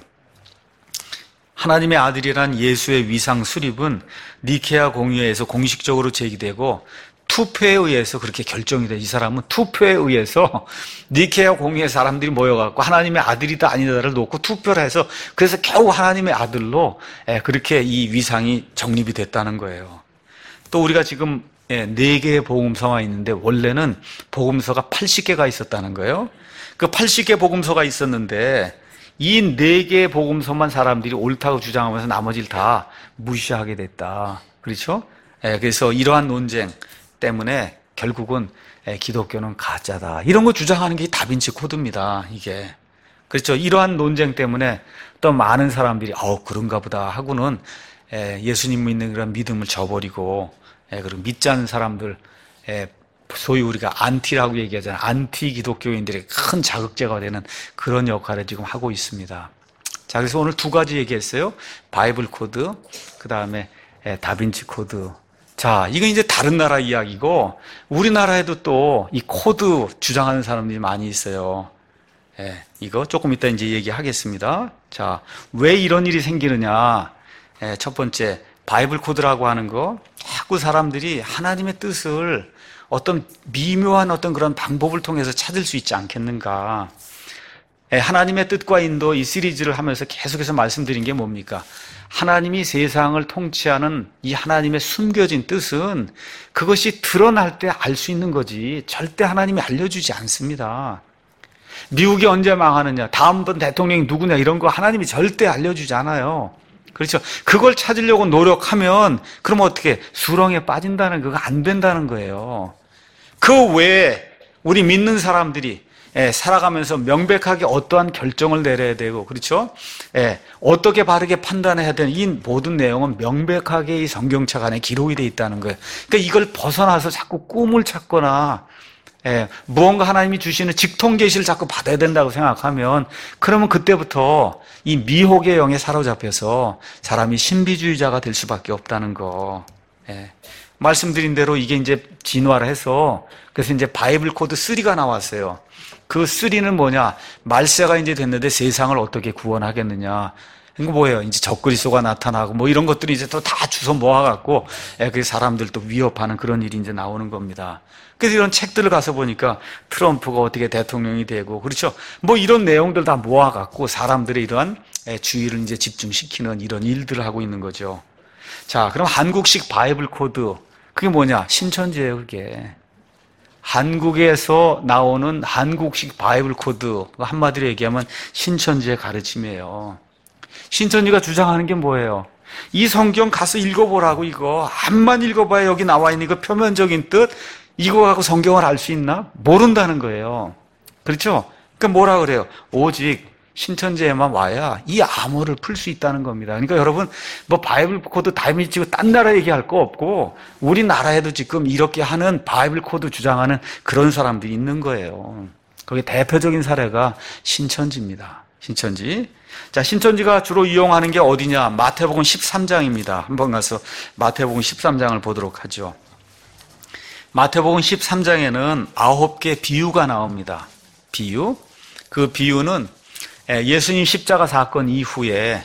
하나님의 아들이란 예수의 위상 수립은 니케아 공의회에서 공식적으로 제기되고 투표에 의해서 그렇게 결정이 돼. 이 사람은 투표에 의해서 니케아 공의회 사람들이 모여갖고 하나님의 아들이다 아니다를 놓고 투표를 해서 그래서 겨우 하나님의 아들로 그렇게 이 위상이 정립이 됐다는 거예요. 또 우리가 지금 4개의 복음서가 있는데 원래는 복음서가 80개가 있었다는 거예요. 그 80개 복음서가 있었는데 이 4개의 복음서만 사람들이 옳다고 주장하면서 나머지를 다 무시하게 됐다. 그렇죠? 그래서 이러한 논쟁 때문에 결국은 기독교는 가짜다. 이런 거 주장하는 게 다빈치 코드입니다. 이게. 그렇죠? 이러한 논쟁 때문에 또 많은 사람들이 그런가 보다 하고는 예수님 믿는 그런 믿음을 저버리고 그리고 믿지 않는 사람들 소위 우리가 안티라고 얘기하잖아요. 안티 기독교인들의 큰 자극제가 되는 그런 역할을 지금 하고 있습니다. 자, 그래서 오늘 2가지 얘기했어요. 바이블 코드, 그 다음에 다빈치 코드. 자, 이건 이제 다른 나라 이야기고 우리나라에도 또 이 코드 주장하는 사람들이 많이 있어요. 이거 조금 이따 이제 얘기하겠습니다. 자, 왜 이런 일이 생기느냐? 첫 번째, 바이블 코드라고 하는 거, 자꾸 사람들이 하나님의 뜻을 어떤 미묘한 어떤 그런 방법을 통해서 찾을 수 있지 않겠는가? 하나님의 뜻과 인도 이 시리즈를 하면서 계속해서 말씀드린 게 뭡니까? 하나님이 세상을 통치하는 이 하나님의 숨겨진 뜻은 그것이 드러날 때 알 수 있는 거지 절대 하나님이 알려주지 않습니다. 미국이 언제 망하느냐, 다음번 대통령이 누구냐 이런 거 하나님이 절대 알려주지 않아요. 그렇죠? 그걸 찾으려고 노력하면 그럼 어떻게 수렁에 빠진다는 그거 안 된다는 거예요. 그 외에 우리 믿는 사람들이 살아가면서 명백하게 어떠한 결정을 내려야 되고, 그렇죠? 어떻게 바르게 판단해야 되는 이 모든 내용은 명백하게 이 성경책 안에 기록이 되어 있다는 거예요. 그러니까 이걸 벗어나서 자꾸 꿈을 찾거나 무언가 하나님이 주시는 직통 계시를 자꾸 받아야 된다고 생각하면 그러면 그때부터 이 미혹의 영에 사로잡혀서 사람이 신비주의자가 될 수밖에 없다는 거. 말씀드린 대로 이게 이제 진화를 해서 그래서 이제 바이블 코드 3가 나왔어요. 그 3는 뭐냐? 말세가 이제 됐는데 세상을 어떻게 구원하겠느냐? 이거 뭐예요? 이제 적그리스도가 나타나고 뭐 이런 것들이 이제 또 다 주워 모아갖고 그 사람들 또 위협하는 그런 일이 이제 나오는 겁니다. 그래서 이런 책들을 가서 보니까 트럼프가 어떻게 대통령이 되고, 그렇죠? 뭐 이런 내용들 다 모아갖고 사람들의 이러한 주의를 이제 집중시키는 이런 일들을 하고 있는 거죠. 자, 그럼 한국식 바이블 코드, 그게 뭐냐? 신천지예요, 그게. 한국에서 나오는 한국식 바이블 코드, 한마디로 얘기하면 신천지의 가르침이에요. 신천지가 주장하는 게 뭐예요? 이 성경 가서 읽어보라고, 이거. 암만 읽어봐야 여기 나와 있는 이거 표면적인 뜻, 이거 갖고 성경을 알 수 있나? 모른다는 거예요. 그렇죠? 그러니까 뭐라 그래요? 오직 신천지에만 와야 이 암호를 풀 수 있다는 겁니다. 그러니까 여러분, 뭐 바이블 코드 다이미치고 딴 나라 얘기할 거 없고 우리나라에도 지금 이렇게 하는 바이블 코드 주장하는 그런 사람들이 있는 거예요. 거기 대표적인 사례가 신천지입니다. 신천지. 자, 신천지가 주로 이용하는 게 어디냐? 마태복음 13장입니다. 한번 가서 마태복음 13장을 보도록 하죠. 마태복음 13장에는 9개 비유가 나옵니다. 비유. 그 비유는 예수님 십자가 사건 이후에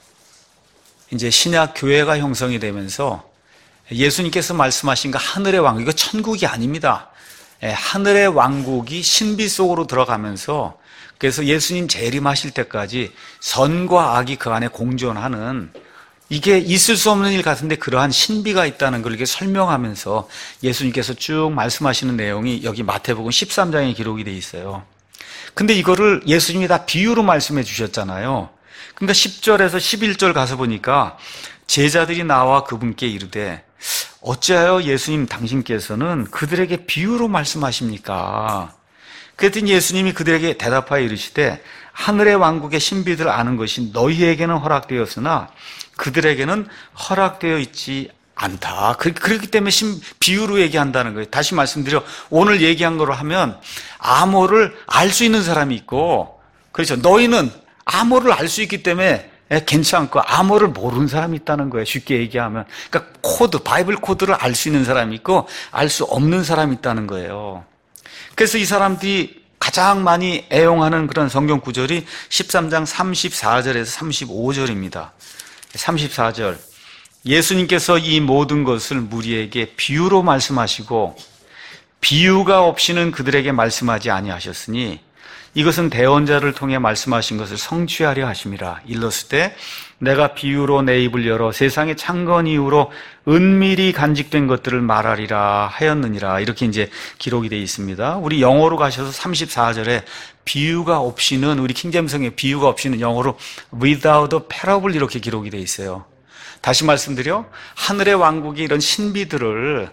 이제 신약 교회가 형성이 되면서 예수님께서 말씀하신 그 하늘의 왕국, 이거 천국이 아닙니다. 하늘의 왕국이 신비 속으로 들어가면서 그래서 예수님 재림하실 때까지 선과 악이 그 안에 공존하는 이게 있을 수 없는 일 같은데 그러한 신비가 있다는 걸 이렇게 설명하면서 예수님께서 쭉 말씀하시는 내용이 여기 마태복음 13장에 기록이 돼 있어요. 근데 이거를 예수님이 다 비유로 말씀해 주셨잖아요. 그러니까 10절에서 11절 가서 보니까 제자들이 나와 그분께 이르되 어찌하여 예수님 당신께서는 그들에게 비유로 말씀하십니까? 그랬더니 예수님이 그들에게 대답하여 이르시되 하늘의 왕국의 신비들 아는 것이 너희에게는 허락되었으나 그들에게는 허락되어 있지 않다. 그렇기 때문에 비유로 얘기한다는 거예요. 다시 말씀드려 오늘 얘기한 거로 하면 암호를 알 수 있는 사람이 있고, 그렇죠. 너희는 암호를 알 수 있기 때문에 괜찮고 암호를 모르는 사람이 있다는 거예요. 쉽게 얘기하면. 그러니까 코드, 바이블 코드를 알 수 있는 사람이 있고 알 수 없는 사람이 있다는 거예요. 그래서 이 사람들이 가장 많이 애용하는 그런 성경 구절이 13장 34절에서 35절입니다. 34절. 예수님께서 이 모든 것을 무리에게 비유로 말씀하시고 비유가 없이는 그들에게 말씀하지 아니하셨으니 이것은 대언자를 통해 말씀하신 것을 성취하려 하심이라. 일렀을 내가 비유로 내 입을 열어 세상의 창건 이후로 은밀히 간직된 것들을 말하리라 하였느니라. 이렇게 이제 기록이 되어 있습니다. 우리 영어로 가셔서 34절에 비유가 없이는, 우리 킹잼성의 비유가 없이는 영어로 without a parable 이렇게 기록이 되어 있어요. 다시 말씀드려, 하늘의 왕국이 이런 신비들을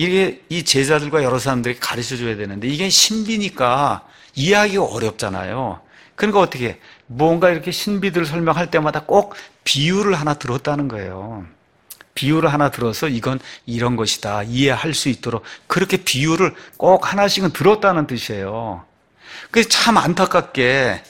이 제자들과 여러 사람들이 가르쳐 줘야 되는데, 이게 신비니까 이해하기가 어렵잖아요. 그러니까 어떻게 해? 뭔가 이렇게 신비들을 설명할 때마다 꼭 비유를 하나 들었다는 거예요. 비유를 하나 들어서 이건 이런 것이다 이해할 수 있도록 그렇게 비유를 꼭 하나씩은 들었다는 뜻이에요. 그래서 참 안타깝게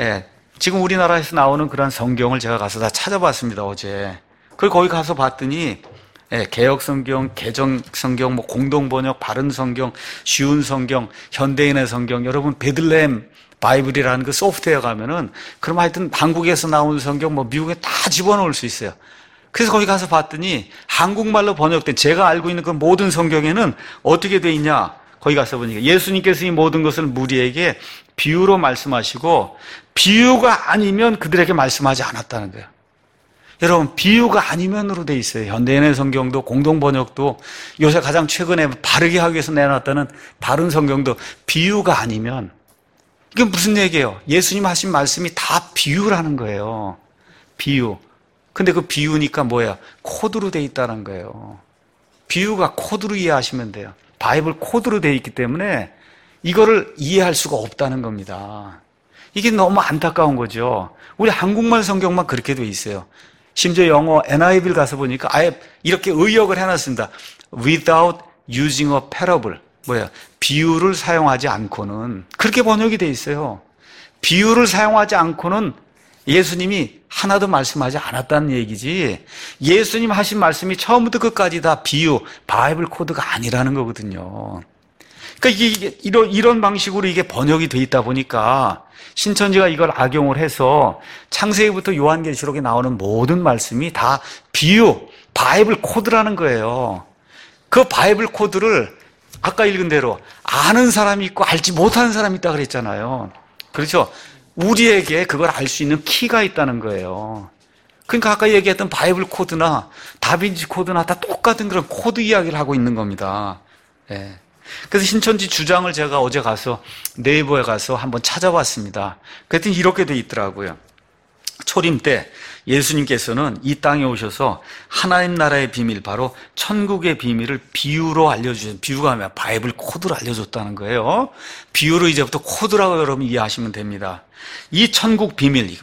지금 우리나라에서 나오는 그런 성경을 제가 가서 다 찾아봤습니다, 어제. 그리고 거기 가서 봤더니 개역 성경, 개정 성경, 뭐 공동 번역, 바른 성경, 쉬운 성경, 현대인의 성경, 여러분 베들레헴 바이블이라는 그 소프트웨어 가면은 그럼 하여튼 한국에서 나오는 성경 뭐 미국에 다 집어넣을 수 있어요. 그래서 거기 가서 봤더니 한국말로 번역된 제가 알고 있는 그 모든 성경에는 어떻게 돼 있냐? 거기 가서 보니까 예수님께서 이 모든 것을 무리에게 비유로 말씀하시고 비유가 아니면 그들에게 말씀하지 않았다는 거예요. 여러분, 비유가 아니면으로 돼 있어요. 현대인의 성경도 공동 번역도 요새 가장 최근에 바르게 하기 위해서 내놨다는 바른 성경도 비유가 아니면, 이게 무슨 얘기예요? 예수님 하신 말씀이 다 비유라는 거예요. 비유. 근데 그 비유니까 뭐야? 코드로 돼 있다는 거예요. 비유가 코드로 이해하시면 돼요. 바이블 코드로 돼 있기 때문에 이거를 이해할 수가 없다는 겁니다. 이게 너무 안타까운 거죠. 우리 한국말 성경만 그렇게 돼 있어요. 심지어 영어 NIV를 가서 보니까 아예 이렇게 의역을 해놨습니다. Without using a parable. 뭐야? 비유를 사용하지 않고는. 그렇게 번역이 돼 있어요. 비유를 사용하지 않고는 예수님이 하나도 말씀하지 않았다는 얘기지, 예수님 하신 말씀이 처음부터 끝까지 다 비유, 바이블 코드가 아니라는 거거든요. 그러니까 이게 이런 방식으로 이게 번역이 돼 있다 보니까 신천지가 이걸 악용을 해서 창세기부터 요한계시록에 나오는 모든 말씀이 다 비유, 바이블 코드라는 거예요. 그 바이블 코드를 아까 읽은 대로 아는 사람이 있고 알지 못하는 사람이 있다 그랬잖아요. 그렇죠? 우리에게 그걸 알 수 있는 키가 있다는 거예요. 그러니까 아까 얘기했던 바이블 코드나 다빈치 코드나 다 똑같은 그런 코드 이야기를 하고 있는 겁니다. 그래서 신천지 주장을 제가 어제 가서 네이버에 가서 한번 찾아봤습니다. 그랬더니 이렇게 돼 있더라고요. 초림 때 예수님께서는 이 땅에 오셔서 하나님 나라의 비밀, 바로 천국의 비밀을 비유로 알려주신, 비유가 아니라 바이블 코드로 알려줬다는 거예요. 비유로 이제부터 코드라고 여러분 이해하시면 됩니다. 이 천국 비밀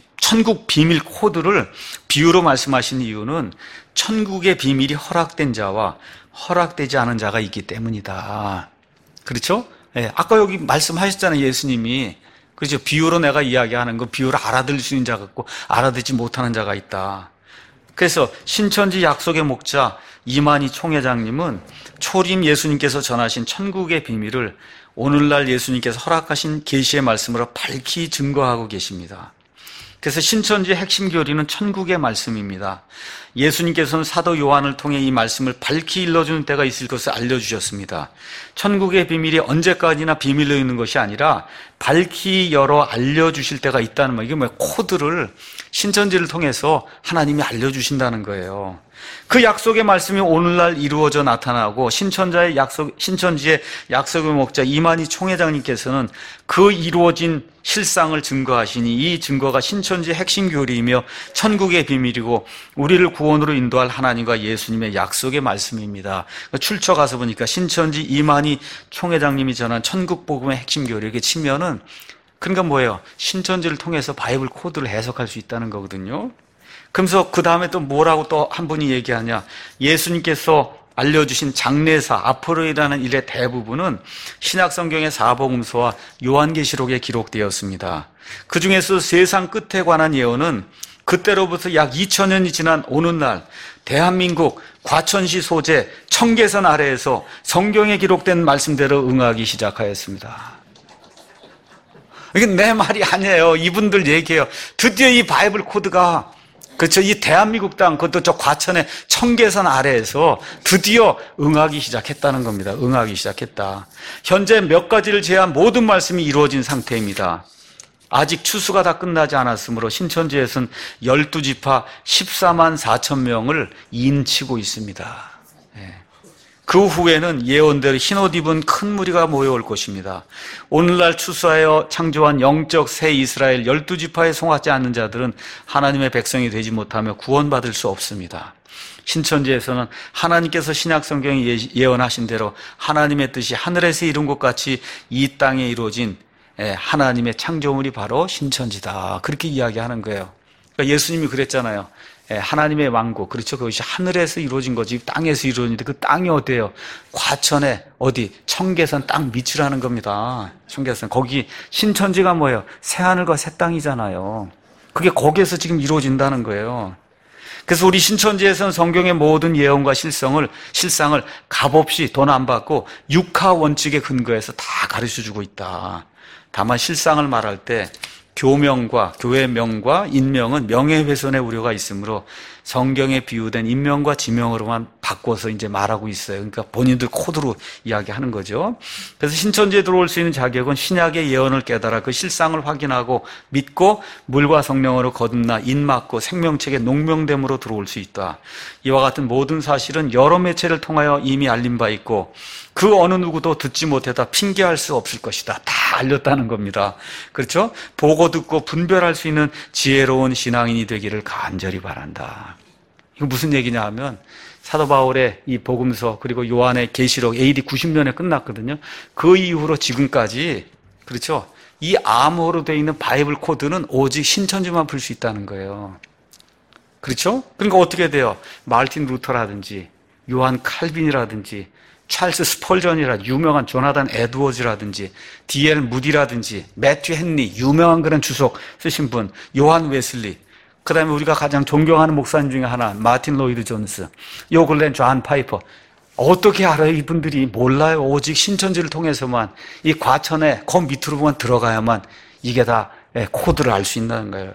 코드를 비유로 말씀하신 이유는 천국의 비밀이 허락된 자와 허락되지 않은 자가 있기 때문이다. 그렇죠? 아까 여기 말씀하셨잖아요, 예수님이. 그렇죠. 비유로 내가 이야기하는 거, 비유를 알아들을 수 있는 자가 있고 알아듣지 못하는 자가 있다. 그래서 신천지 약속의 목자 이만희 총회장님은 초림 예수님께서 전하신 천국의 비밀을 오늘날 예수님께서 허락하신 계시의 말씀으로 밝히 증거하고 계십니다. 그래서 신천지의 핵심 교리는 천국의 말씀입니다. 예수님께서는 사도 요한을 통해 이 말씀을 밝히 일러주는 때가 있을 것을 알려주셨습니다. 천국의 비밀이 언제까지나 비밀로 있는 것이 아니라 밝히 열어 알려주실 때가 있다는 말. 이게 뭐예요? 코드를 신천지를 통해서 하나님이 알려주신다는 거예요. 그 약속의 말씀이 오늘날 이루어져 나타나고 신천지의 약속의 목자 이만희 총회장님께서는 그 이루어진 실상을 증거하시니 이 증거가 신천지의 핵심 교리이며 천국의 비밀이고 우리를 구원으로 인도할 하나님과 예수님의 약속의 말씀입니다. 출처 가서 보니까 신천지 이만희 총회장님이 전한 천국 복음의 핵심 교리, 이렇게 치면은, 그러니까 뭐예요? 신천지를 통해서 바이블 코드를 해석할 수 있다는 거거든요. 그러면서 그 다음에 또 뭐라고 또 한 분이 얘기하냐? 예수님께서 알려주신 장래사, 앞으로 일하는 일의 대부분은 신약성경의 사복음서와 요한계시록에 기록되었습니다. 그 중에서 세상 끝에 관한 예언은 그때로부터 약 2000년이 지난 오늘날 대한민국 과천시 소재 청계산 아래에서 성경에 기록된 말씀대로 응하기 시작하였습니다. 이게 내 말이 아니에요. 이분들 얘기해요. 드디어 이 바이블 코드가 그렇죠. 이 대한민국 땅, 그것도 저 과천의 청계산 아래에서 드디어 응하기 시작했다는 겁니다. 응하기 시작했다. 현재 몇 가지를 제한 모든 말씀이 이루어진 상태입니다. 아직 추수가 다 끝나지 않았으므로 신천지에서는 12지파 14만 4천 명을 인치고 있습니다. 그 후에는 예언대로 흰옷 입은 큰 무리가 모여올 것입니다. 오늘날 추수하여 창조한 영적 새 이스라엘 12지파에 송하지 않는 자들은 하나님의 백성이 되지 못하며 구원받을 수 없습니다. 신천지에서는 하나님께서 신약성경에 예언하신 대로 하나님의 뜻이 하늘에서 이룬 것 같이 이 땅에 이루어진 하나님의 창조물이 바로 신천지다. 그렇게 이야기하는 거예요. 그러니까 예수님이 그랬잖아요. 하나님의 왕국, 그렇죠. 그것이 하늘에서 이루어진 거지 땅에서 이루어지는데 그 땅이 어디예요? 과천에 어디? 청계산 땅 밑이라는 겁니다. 청계산. 거기 신천지가 뭐예요? 새하늘과 새 땅이잖아요. 그게 거기에서 지금 이루어진다는 거예요. 그래서 우리 신천지에서는 성경의 모든 예언과 실상을 값없이 돈 안 받고 육하 원칙에 근거해서 다 가르쳐주고 있다. 다만 실상을 말할 때 교명과 교회 명과 인명은 명예훼손의 우려가 있으므로 성경에 비유된 인명과 지명으로만 바꿔서 이제 말하고 있어요. 그러니까 본인들 코드로 이야기하는 거죠. 그래서 신천지에 들어올 수 있는 자격은 신약의 예언을 깨달아 그 실상을 확인하고 믿고 물과 성령으로 거듭나 인맞고 생명책의 농명됨으로 들어올 수 있다. 이와 같은 모든 사실은 여러 매체를 통하여 이미 알린 바 있고 그 어느 누구도 듣지 못해다 핑계할 수 없을 것이다. 다 알렸다는 겁니다. 그렇죠? 보고 듣고 분별할 수 있는 지혜로운 신앙인이 되기를 간절히 바란다. 이거 무슨 얘기냐 하면 사도 바울의 이 복음서 그리고 요한의 계시록 AD 90년에 끝났거든요. 그 이후로 지금까지 그렇죠? 이 암호로 되어 있는 바이블 코드는 오직 신천지만 풀 수 있다는 거예요. 그렇죠? 그러니까 어떻게 돼요? 마르틴 루터라든지 요한 칼빈이라든지 찰스 스펄전이라 유명한 조나단 에드워즈라든지 D.L. 무디라든지 매튜 헨리 유명한 그런 주석 쓰신 분 요한 웨슬리 그 다음에 우리가 가장 존경하는 목사님 중에 하나 마틴 로이드 존스 요 근래 존 파이퍼 어떻게 알아요? 이분들이 몰라요. 오직 신천지를 통해서만 이 과천에 그 밑으로 보면 들어가야만 이게 다 코드를 알 수 있다는 거예요.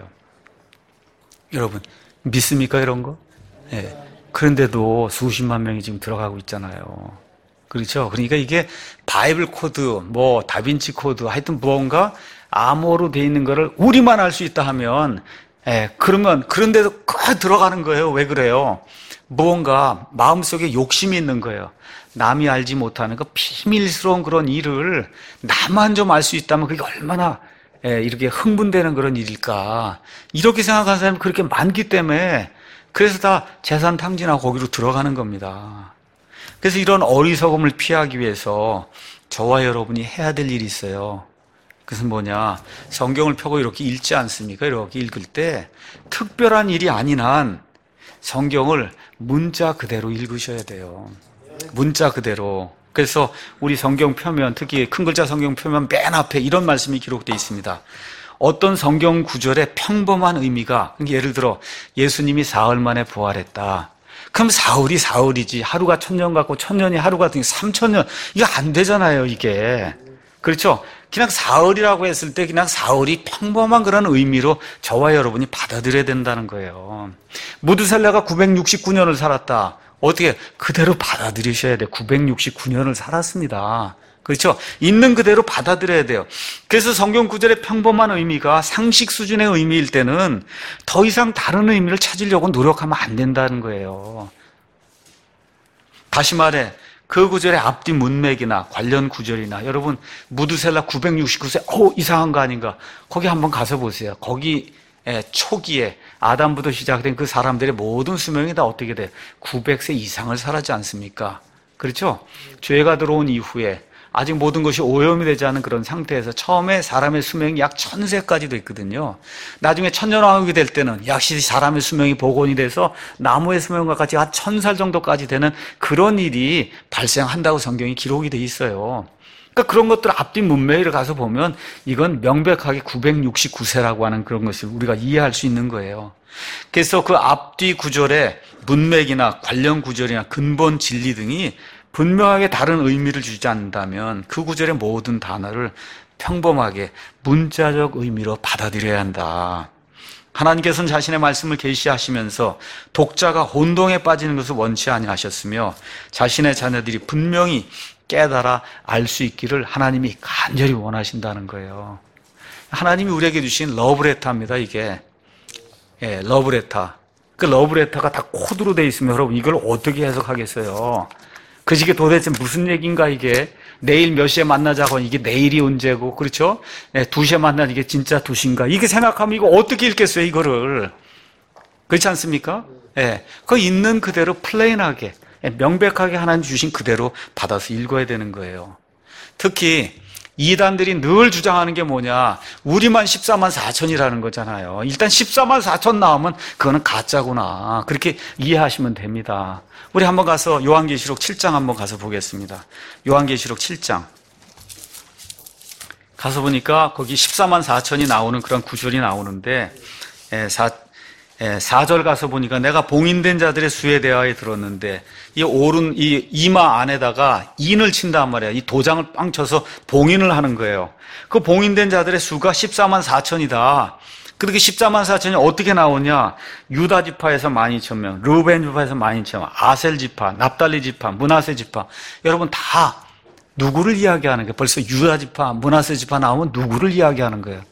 여러분 믿습니까 이런 거? 네. 그런데도 수십만 명이 지금 들어가고 있잖아요. 그렇죠? 그러니까 이게 바이블 코드, 뭐 다빈치 코드, 하여튼 무언가 암호로 돼 있는 거를 우리만 알 수 있다 하면, 그러면 그런데도 꼭 들어가는 거예요. 왜 그래요? 무언가 마음속에 욕심이 있는 거예요. 남이 알지 못하는 그 비밀스러운 그런 일을 나만 좀 알 수 있다면 그게 얼마나 이렇게 흥분되는 그런 일일까? 이렇게 생각하는 사람이 그렇게 많기 때문에 그래서 다 재산 탕진하고 거기로 들어가는 겁니다. 그래서 이런 어리석음을 피하기 위해서 저와 여러분이 해야 될 일이 있어요. 그것은 뭐냐? 성경을 펴고 이렇게 읽지 않습니까? 이렇게 읽을 때 특별한 일이 아닌 한 성경을 문자 그대로 읽으셔야 돼요. 문자 그대로. 그래서 우리 성경 펴면 특히 큰 글자 성경 펴면 맨 앞에 이런 말씀이 기록되어 있습니다. 어떤 성경 구절의 평범한 의미가 예를 들어 예수님이 사흘 만에 부활했다. 그럼 사흘이 사흘이지 하루가 1000년 같고 1000년이 하루가 3000년 이거 안 되잖아요 이게. 그렇죠? 그냥 사흘이라고 했을 때 그냥 사흘이 평범한 그런 의미로 저와 여러분이 받아들여야 된다는 거예요. 무드셀라가 969년을 살았다. 어떻게 그대로 받아들이셔야 돼요. 969년을 살았습니다. 그렇죠? 있는 그대로 받아들여야 돼요. 그래서 성경 구절의 평범한 의미가 상식 수준의 의미일 때는 더 이상 다른 의미를 찾으려고 노력하면 안 된다는 거예요. 다시 말해 그 구절의 앞뒤 문맥이나 관련 구절이나 여러분 무드셀라 969세 이상한 거 아닌가? 거기 한번 가서 보세요. 거기 초기에 아담부터 시작된 그 사람들의 모든 수명이 다 어떻게 돼? 900세 이상을 살았지 않습니까? 그렇죠? 죄가 들어온 이후에 아직 모든 것이 오염이 되지 않은 그런 상태에서 처음에 사람의 수명이 약 1000세까지 됐거든요. 나중에 천년왕국이 될 때는 역시 사람의 수명이 복원이 돼서 나무의 수명과 같이 한 1000살 정도까지 되는 그런 일이 발생한다고 성경이 기록이 돼 있어요. 그러니까 그런 것들 앞뒤 문맥을 가서 보면 이건 명백하게 969세라고 하는 그런 것을 우리가 이해할 수 있는 거예요. 그래서 그 앞뒤 구절의 문맥이나 관련 구절이나 근본 진리 등이 분명하게 다른 의미를 주지 않는다면 그 구절의 모든 단어를 평범하게 문자적 의미로 받아들여야 한다. 하나님께서는 자신의 말씀을 계시하시면서 독자가 혼동에 빠지는 것을 원치 아니하셨으며 자신의 자녀들이 분명히 깨달아 알 수 있기를 하나님이 간절히 원하신다는 거예요. 하나님이 우리에게 주신 러브레터입니다, 이게. 예, 러브레터. 그 러브레터가 다 코드로 돼 있으면 여러분 이걸 어떻게 해석하겠어요? 그래서 이게 도대체 무슨 얘기인가 이게? 내일 몇 시에 만나자고 이게 내일이 언제고, 그렇죠? 네, 2시에 만나는 이게 진짜 2시인가? 이게 생각하면 이거 어떻게 읽겠어요, 이거를? 그렇지 않습니까? 예. 그 있는 그대로 플레인하게, 명백하게 하나님 주신 그대로 받아서 읽어야 되는 거예요. 특히 이단들이 늘 주장하는 게 뭐냐? 우리만 14만 4천이라는 거잖아요. 일단 14만 4천 나오면 그거는 가짜구나. 그렇게 이해하시면 됩니다. 우리 한번 가서 요한계시록 7장 한번 가서 보겠습니다. 요한계시록 7장. 가서 보니까 거기 14만 4천이 나오는 그런 구절이 나오는데 4절 가서 보니까 내가 봉인된 자들의 수에 대하여 들었는데 이 오른 이 이마 안에다가 인을 친단 말이야. 이 도장을 빵 쳐서 봉인을 하는 거예요. 그 봉인된 자들의 수가 14만 4천이다. 그렇게 14만 4천이 어떻게 나오냐? 유다 지파에서 12,000명, 르우벤 지파에서 12,000명, 아셀 지파, 납달리 지파, 므낫세 지파. 여러분 다 누구를 이야기하는 거예요? 벌써 유다 지파, 므낫세 지파 나오면 누구를 이야기하는 거예요?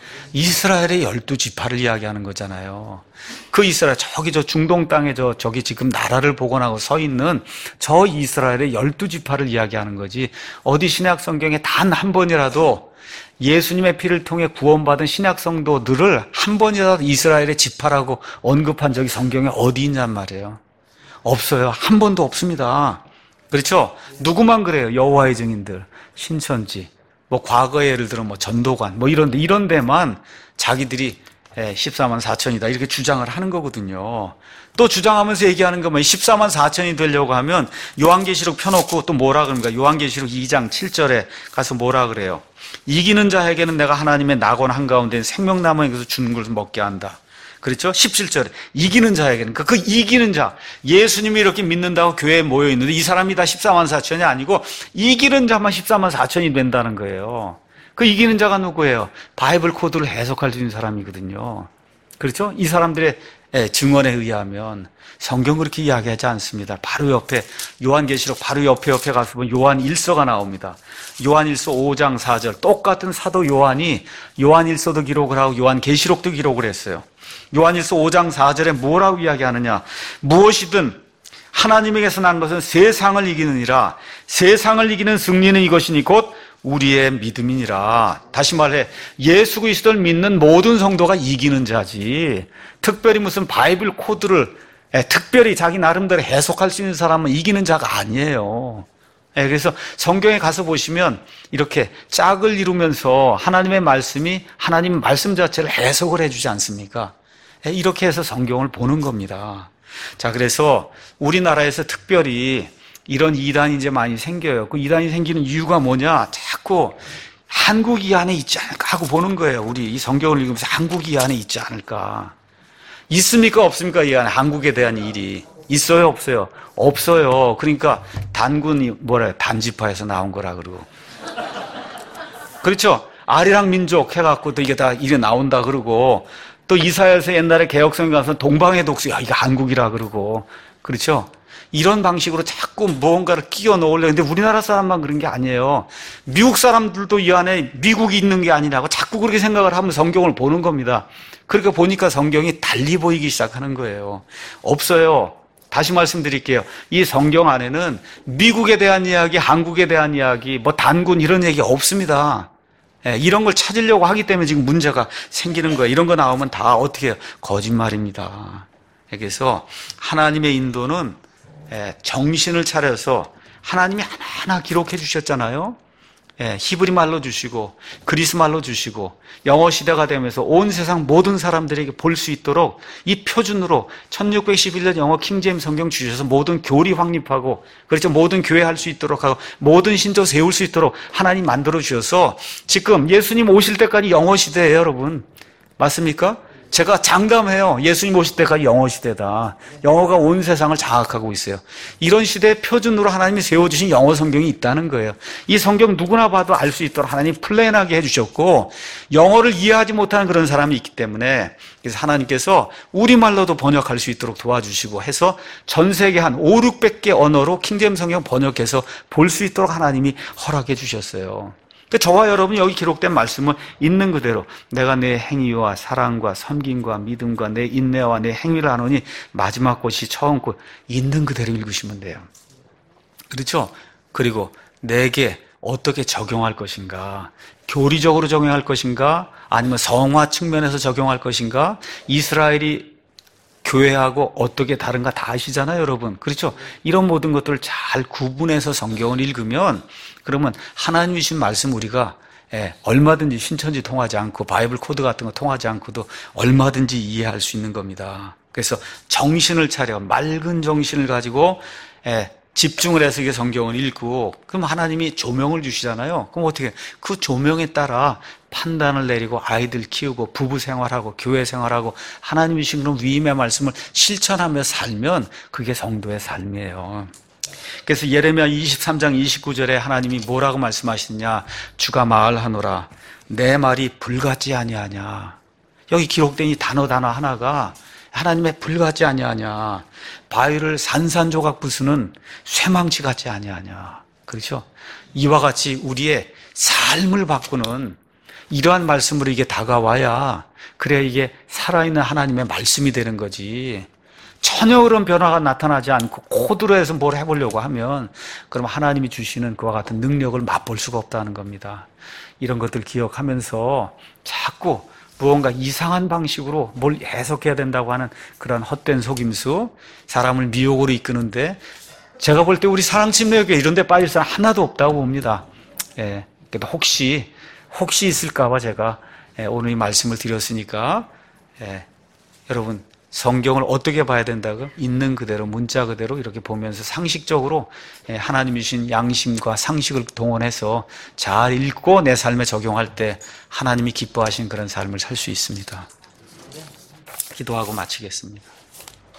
이스라엘의 12지파를 이야기하는 거잖아요. 그 이스라엘, 저기 저 중동 땅에 저기 지금 나라를 복원하고 서 있는 저 이스라엘의 12지파를 이야기하는 거지. 어디 신약 성경에 단 한 번이라도 예수님의 피를 통해 구원받은 신약 성도들을 한 번이라도 이스라엘의 지파라고 언급한 적이 성경에 어디 있냔 말이에요. 없어요. 한 번도 없습니다. 그렇죠? 누구만 그래요? 여호와의 증인들, 신천지, 뭐 과거에 예를 들어 뭐 전도관 뭐 이런 데만 자기들이 14만 4천이다 이렇게 주장을 하는 거거든요. 또 주장하면서 얘기하는 거 뭐 14만 4천이 되려고 하면 요한계시록 펴놓고 또 뭐라 그럽니까? 요한계시록 2장 7절에 가서 뭐라 그래요? 이기는 자에게는 내가 하나님의 낙원 한가운데 생명나무에게서 주는 것을 먹게 한다. 그렇죠? 17절에 이기는 자에게는 그 이기는 자, 예수님이 이렇게 믿는다고 교회에 모여 있는데 이 사람이 다 14만 4천이 아니고 이기는 자만 14만 4천이 된다는 거예요. 그 이기는 자가 누구예요? 바이블 코드를 해석할 수 있는 사람이거든요. 그렇죠? 이 사람들의 증언에 의하면 성경 그렇게 이야기하지 않습니다. 바로 옆에 요한계시록 바로 옆에 가서 보면 요한 1서가 나옵니다. 요한 1서 5장 4절 똑같은 사도 요한이 요한 1서도 기록을 하고 요한 계시록도 기록을 했어요. 요한 1서 5장 4절에 뭐라고 이야기하느냐? 무엇이든 하나님에게서 난 것은 세상을 이기느니라. 세상을 이기는 승리는 이것이니 곧 우리의 믿음이니라. 다시 말해 예수 그리스도를 믿는 모든 성도가 이기는 자지. 특별히 무슨 바이블 코드를 특별히 자기 나름대로 해석할 수 있는 사람은 이기는 자가 아니에요. 그래서 성경에 가서 보시면 이렇게 짝을 이루면서 하나님의 말씀이 하나님 말씀 자체를 해석을 해주지 않습니까? 이렇게 해서 성경을 보는 겁니다. 자, 그래서 우리나라에서 특별히 이런 이단이 이제 많이 생겨요. 그 이단이 생기는 이유가 뭐냐? 자꾸 한국 이 안에 있지 않을까 하고 보는 거예요. 우리 이 성경을 읽으면서 한국 이 안에 있지 않을까? 있습니까? 없습니까? 이 안에 한국에 대한 일이 있어요? 없어요? 없어요. 그러니까 단군이 단지파에서 나온 거라 그러고. 그렇죠? 아리랑 민족 해갖고 또 이게 다 일이 나온다 그러고 또 이사야서 옛날에 개혁성에 가서 동방의 독수, 야, 이거 한국이라 그러고. 그렇죠? 이런 방식으로 자꾸 무언가를 끼워 넣으려고. 근데 우리나라 사람만 그런 게 아니에요. 미국 사람들도 이 안에 미국이 있는 게 아니라고 자꾸 그렇게 생각을 하면 성경을 보는 겁니다. 그러니까 보니까 성경이 달리 보이기 시작하는 거예요. 없어요. 다시 말씀드릴게요. 이 성경 안에는 미국에 대한 이야기, 한국에 대한 이야기, 뭐 단군 이런 얘기 없습니다. 이런 걸 찾으려고 하기 때문에 지금 문제가 생기는 거예요. 이런 거 나오면 다 어떻게 해요? 거짓말입니다. 그래서 하나님의 인도는 정신을 차려서 하나님이 하나하나 기록해 주셨잖아요. 히브리 말로 주시고 그리스 말로 주시고 영어 시대가 되면서 온 세상 모든 사람들에게 볼 수 있도록 이 표준으로 1611년 영어 킹제임스 성경 주셔서 모든 교리 확립하고 그렇죠. 모든 교회 할 수 있도록 하고 모든 신조 세울 수 있도록 하나님 만들어 주셔서 지금 예수님 오실 때까지 영어 시대예요, 여러분. 맞습니까? 제가 장담해요. 예수님 오실 때가 영어 시대다. 영어가 온 세상을 장악하고 있어요. 이런 시대의 표준으로 하나님이 세워주신 영어 성경이 있다는 거예요. 이 성경 누구나 봐도 알 수 있도록 하나님이 플레인하게 해주셨고, 영어를 이해하지 못하는 그런 사람이 있기 때문에, 그래서 하나님께서 우리말로도 번역할 수 있도록 도와주시고 해서 전 세계 한 5, 600개 언어로 킹제임 성경 번역해서 볼 수 있도록 하나님이 허락해 주셨어요. 저와 여러분이 여기 기록된 말씀은 있는 그대로 내가 내 행위와 사랑과 섬김과 믿음과 내 인내와 내 행위를 하노니 마지막 것이 처음 것 있는 그대로 읽으시면 돼요. 그렇죠? 그리고 내게 어떻게 적용할 것인가? 교리적으로 적용할 것인가? 아니면 성화 측면에서 적용할 것인가? 이스라엘이 교회하고 어떻게 다른가 다 아시잖아요, 여러분. 그렇죠? 이런 모든 것들을 잘 구분해서 성경을 읽으면 그러면 하나님이 주신 말씀 우리가 얼마든지 신천지 통하지 않고 바이블 코드 같은 거 통하지 않고도 얼마든지 이해할 수 있는 겁니다. 그래서 정신을 차려 맑은 정신을 가지고 집중을 해서 이게 성경을 읽고 그럼 하나님이 조명을 주시잖아요. 그럼 어떻게 그 조명에 따라 판단을 내리고 아이들 키우고 부부 생활하고 교회 생활하고 하나님이 주신 그런 위임의 말씀을 실천하며 살면 그게 성도의 삶이에요. 그래서 예레미야 23장 29절에 하나님이 뭐라고 말씀하시느냐? 주가 말하노라 내 말이 불같지 아니하냐. 여기 기록된 이 단어 하나가 하나님의 불같지 아니하냐. 바위를 산산조각 부수는 쇠망치 같지 아니하냐. 그렇죠? 이와 같이 우리의 삶을 바꾸는 이러한 말씀으로 이게 다가와야 그래야 이게 살아있는 하나님의 말씀이 되는 거지. 전혀 그런 변화가 나타나지 않고 코드로 해서 뭘 해보려고 하면 그럼 하나님이 주시는 그와 같은 능력을 맛볼 수가 없다는 겁니다. 이런 것들 기억하면서 자꾸 무언가 이상한 방식으로 뭘 해석해야 된다고 하는 그런 헛된 속임수, 사람을 미혹으로 이끄는데 제가 볼 때 우리 사랑침례교회 이런 데 빠질 사람 하나도 없다고 봅니다. 그래도 혹시 있을까 봐 제가 오늘 이 말씀을 드렸으니까 여러분 성경을 어떻게 봐야 된다고? 있는 그대로 문자 그대로 이렇게 보면서 상식적으로 하나님이 주신 양심과 상식을 동원해서 잘 읽고 내 삶에 적용할 때 하나님이 기뻐하신 그런 삶을 살 수 있습니다. 기도하고 마치겠습니다.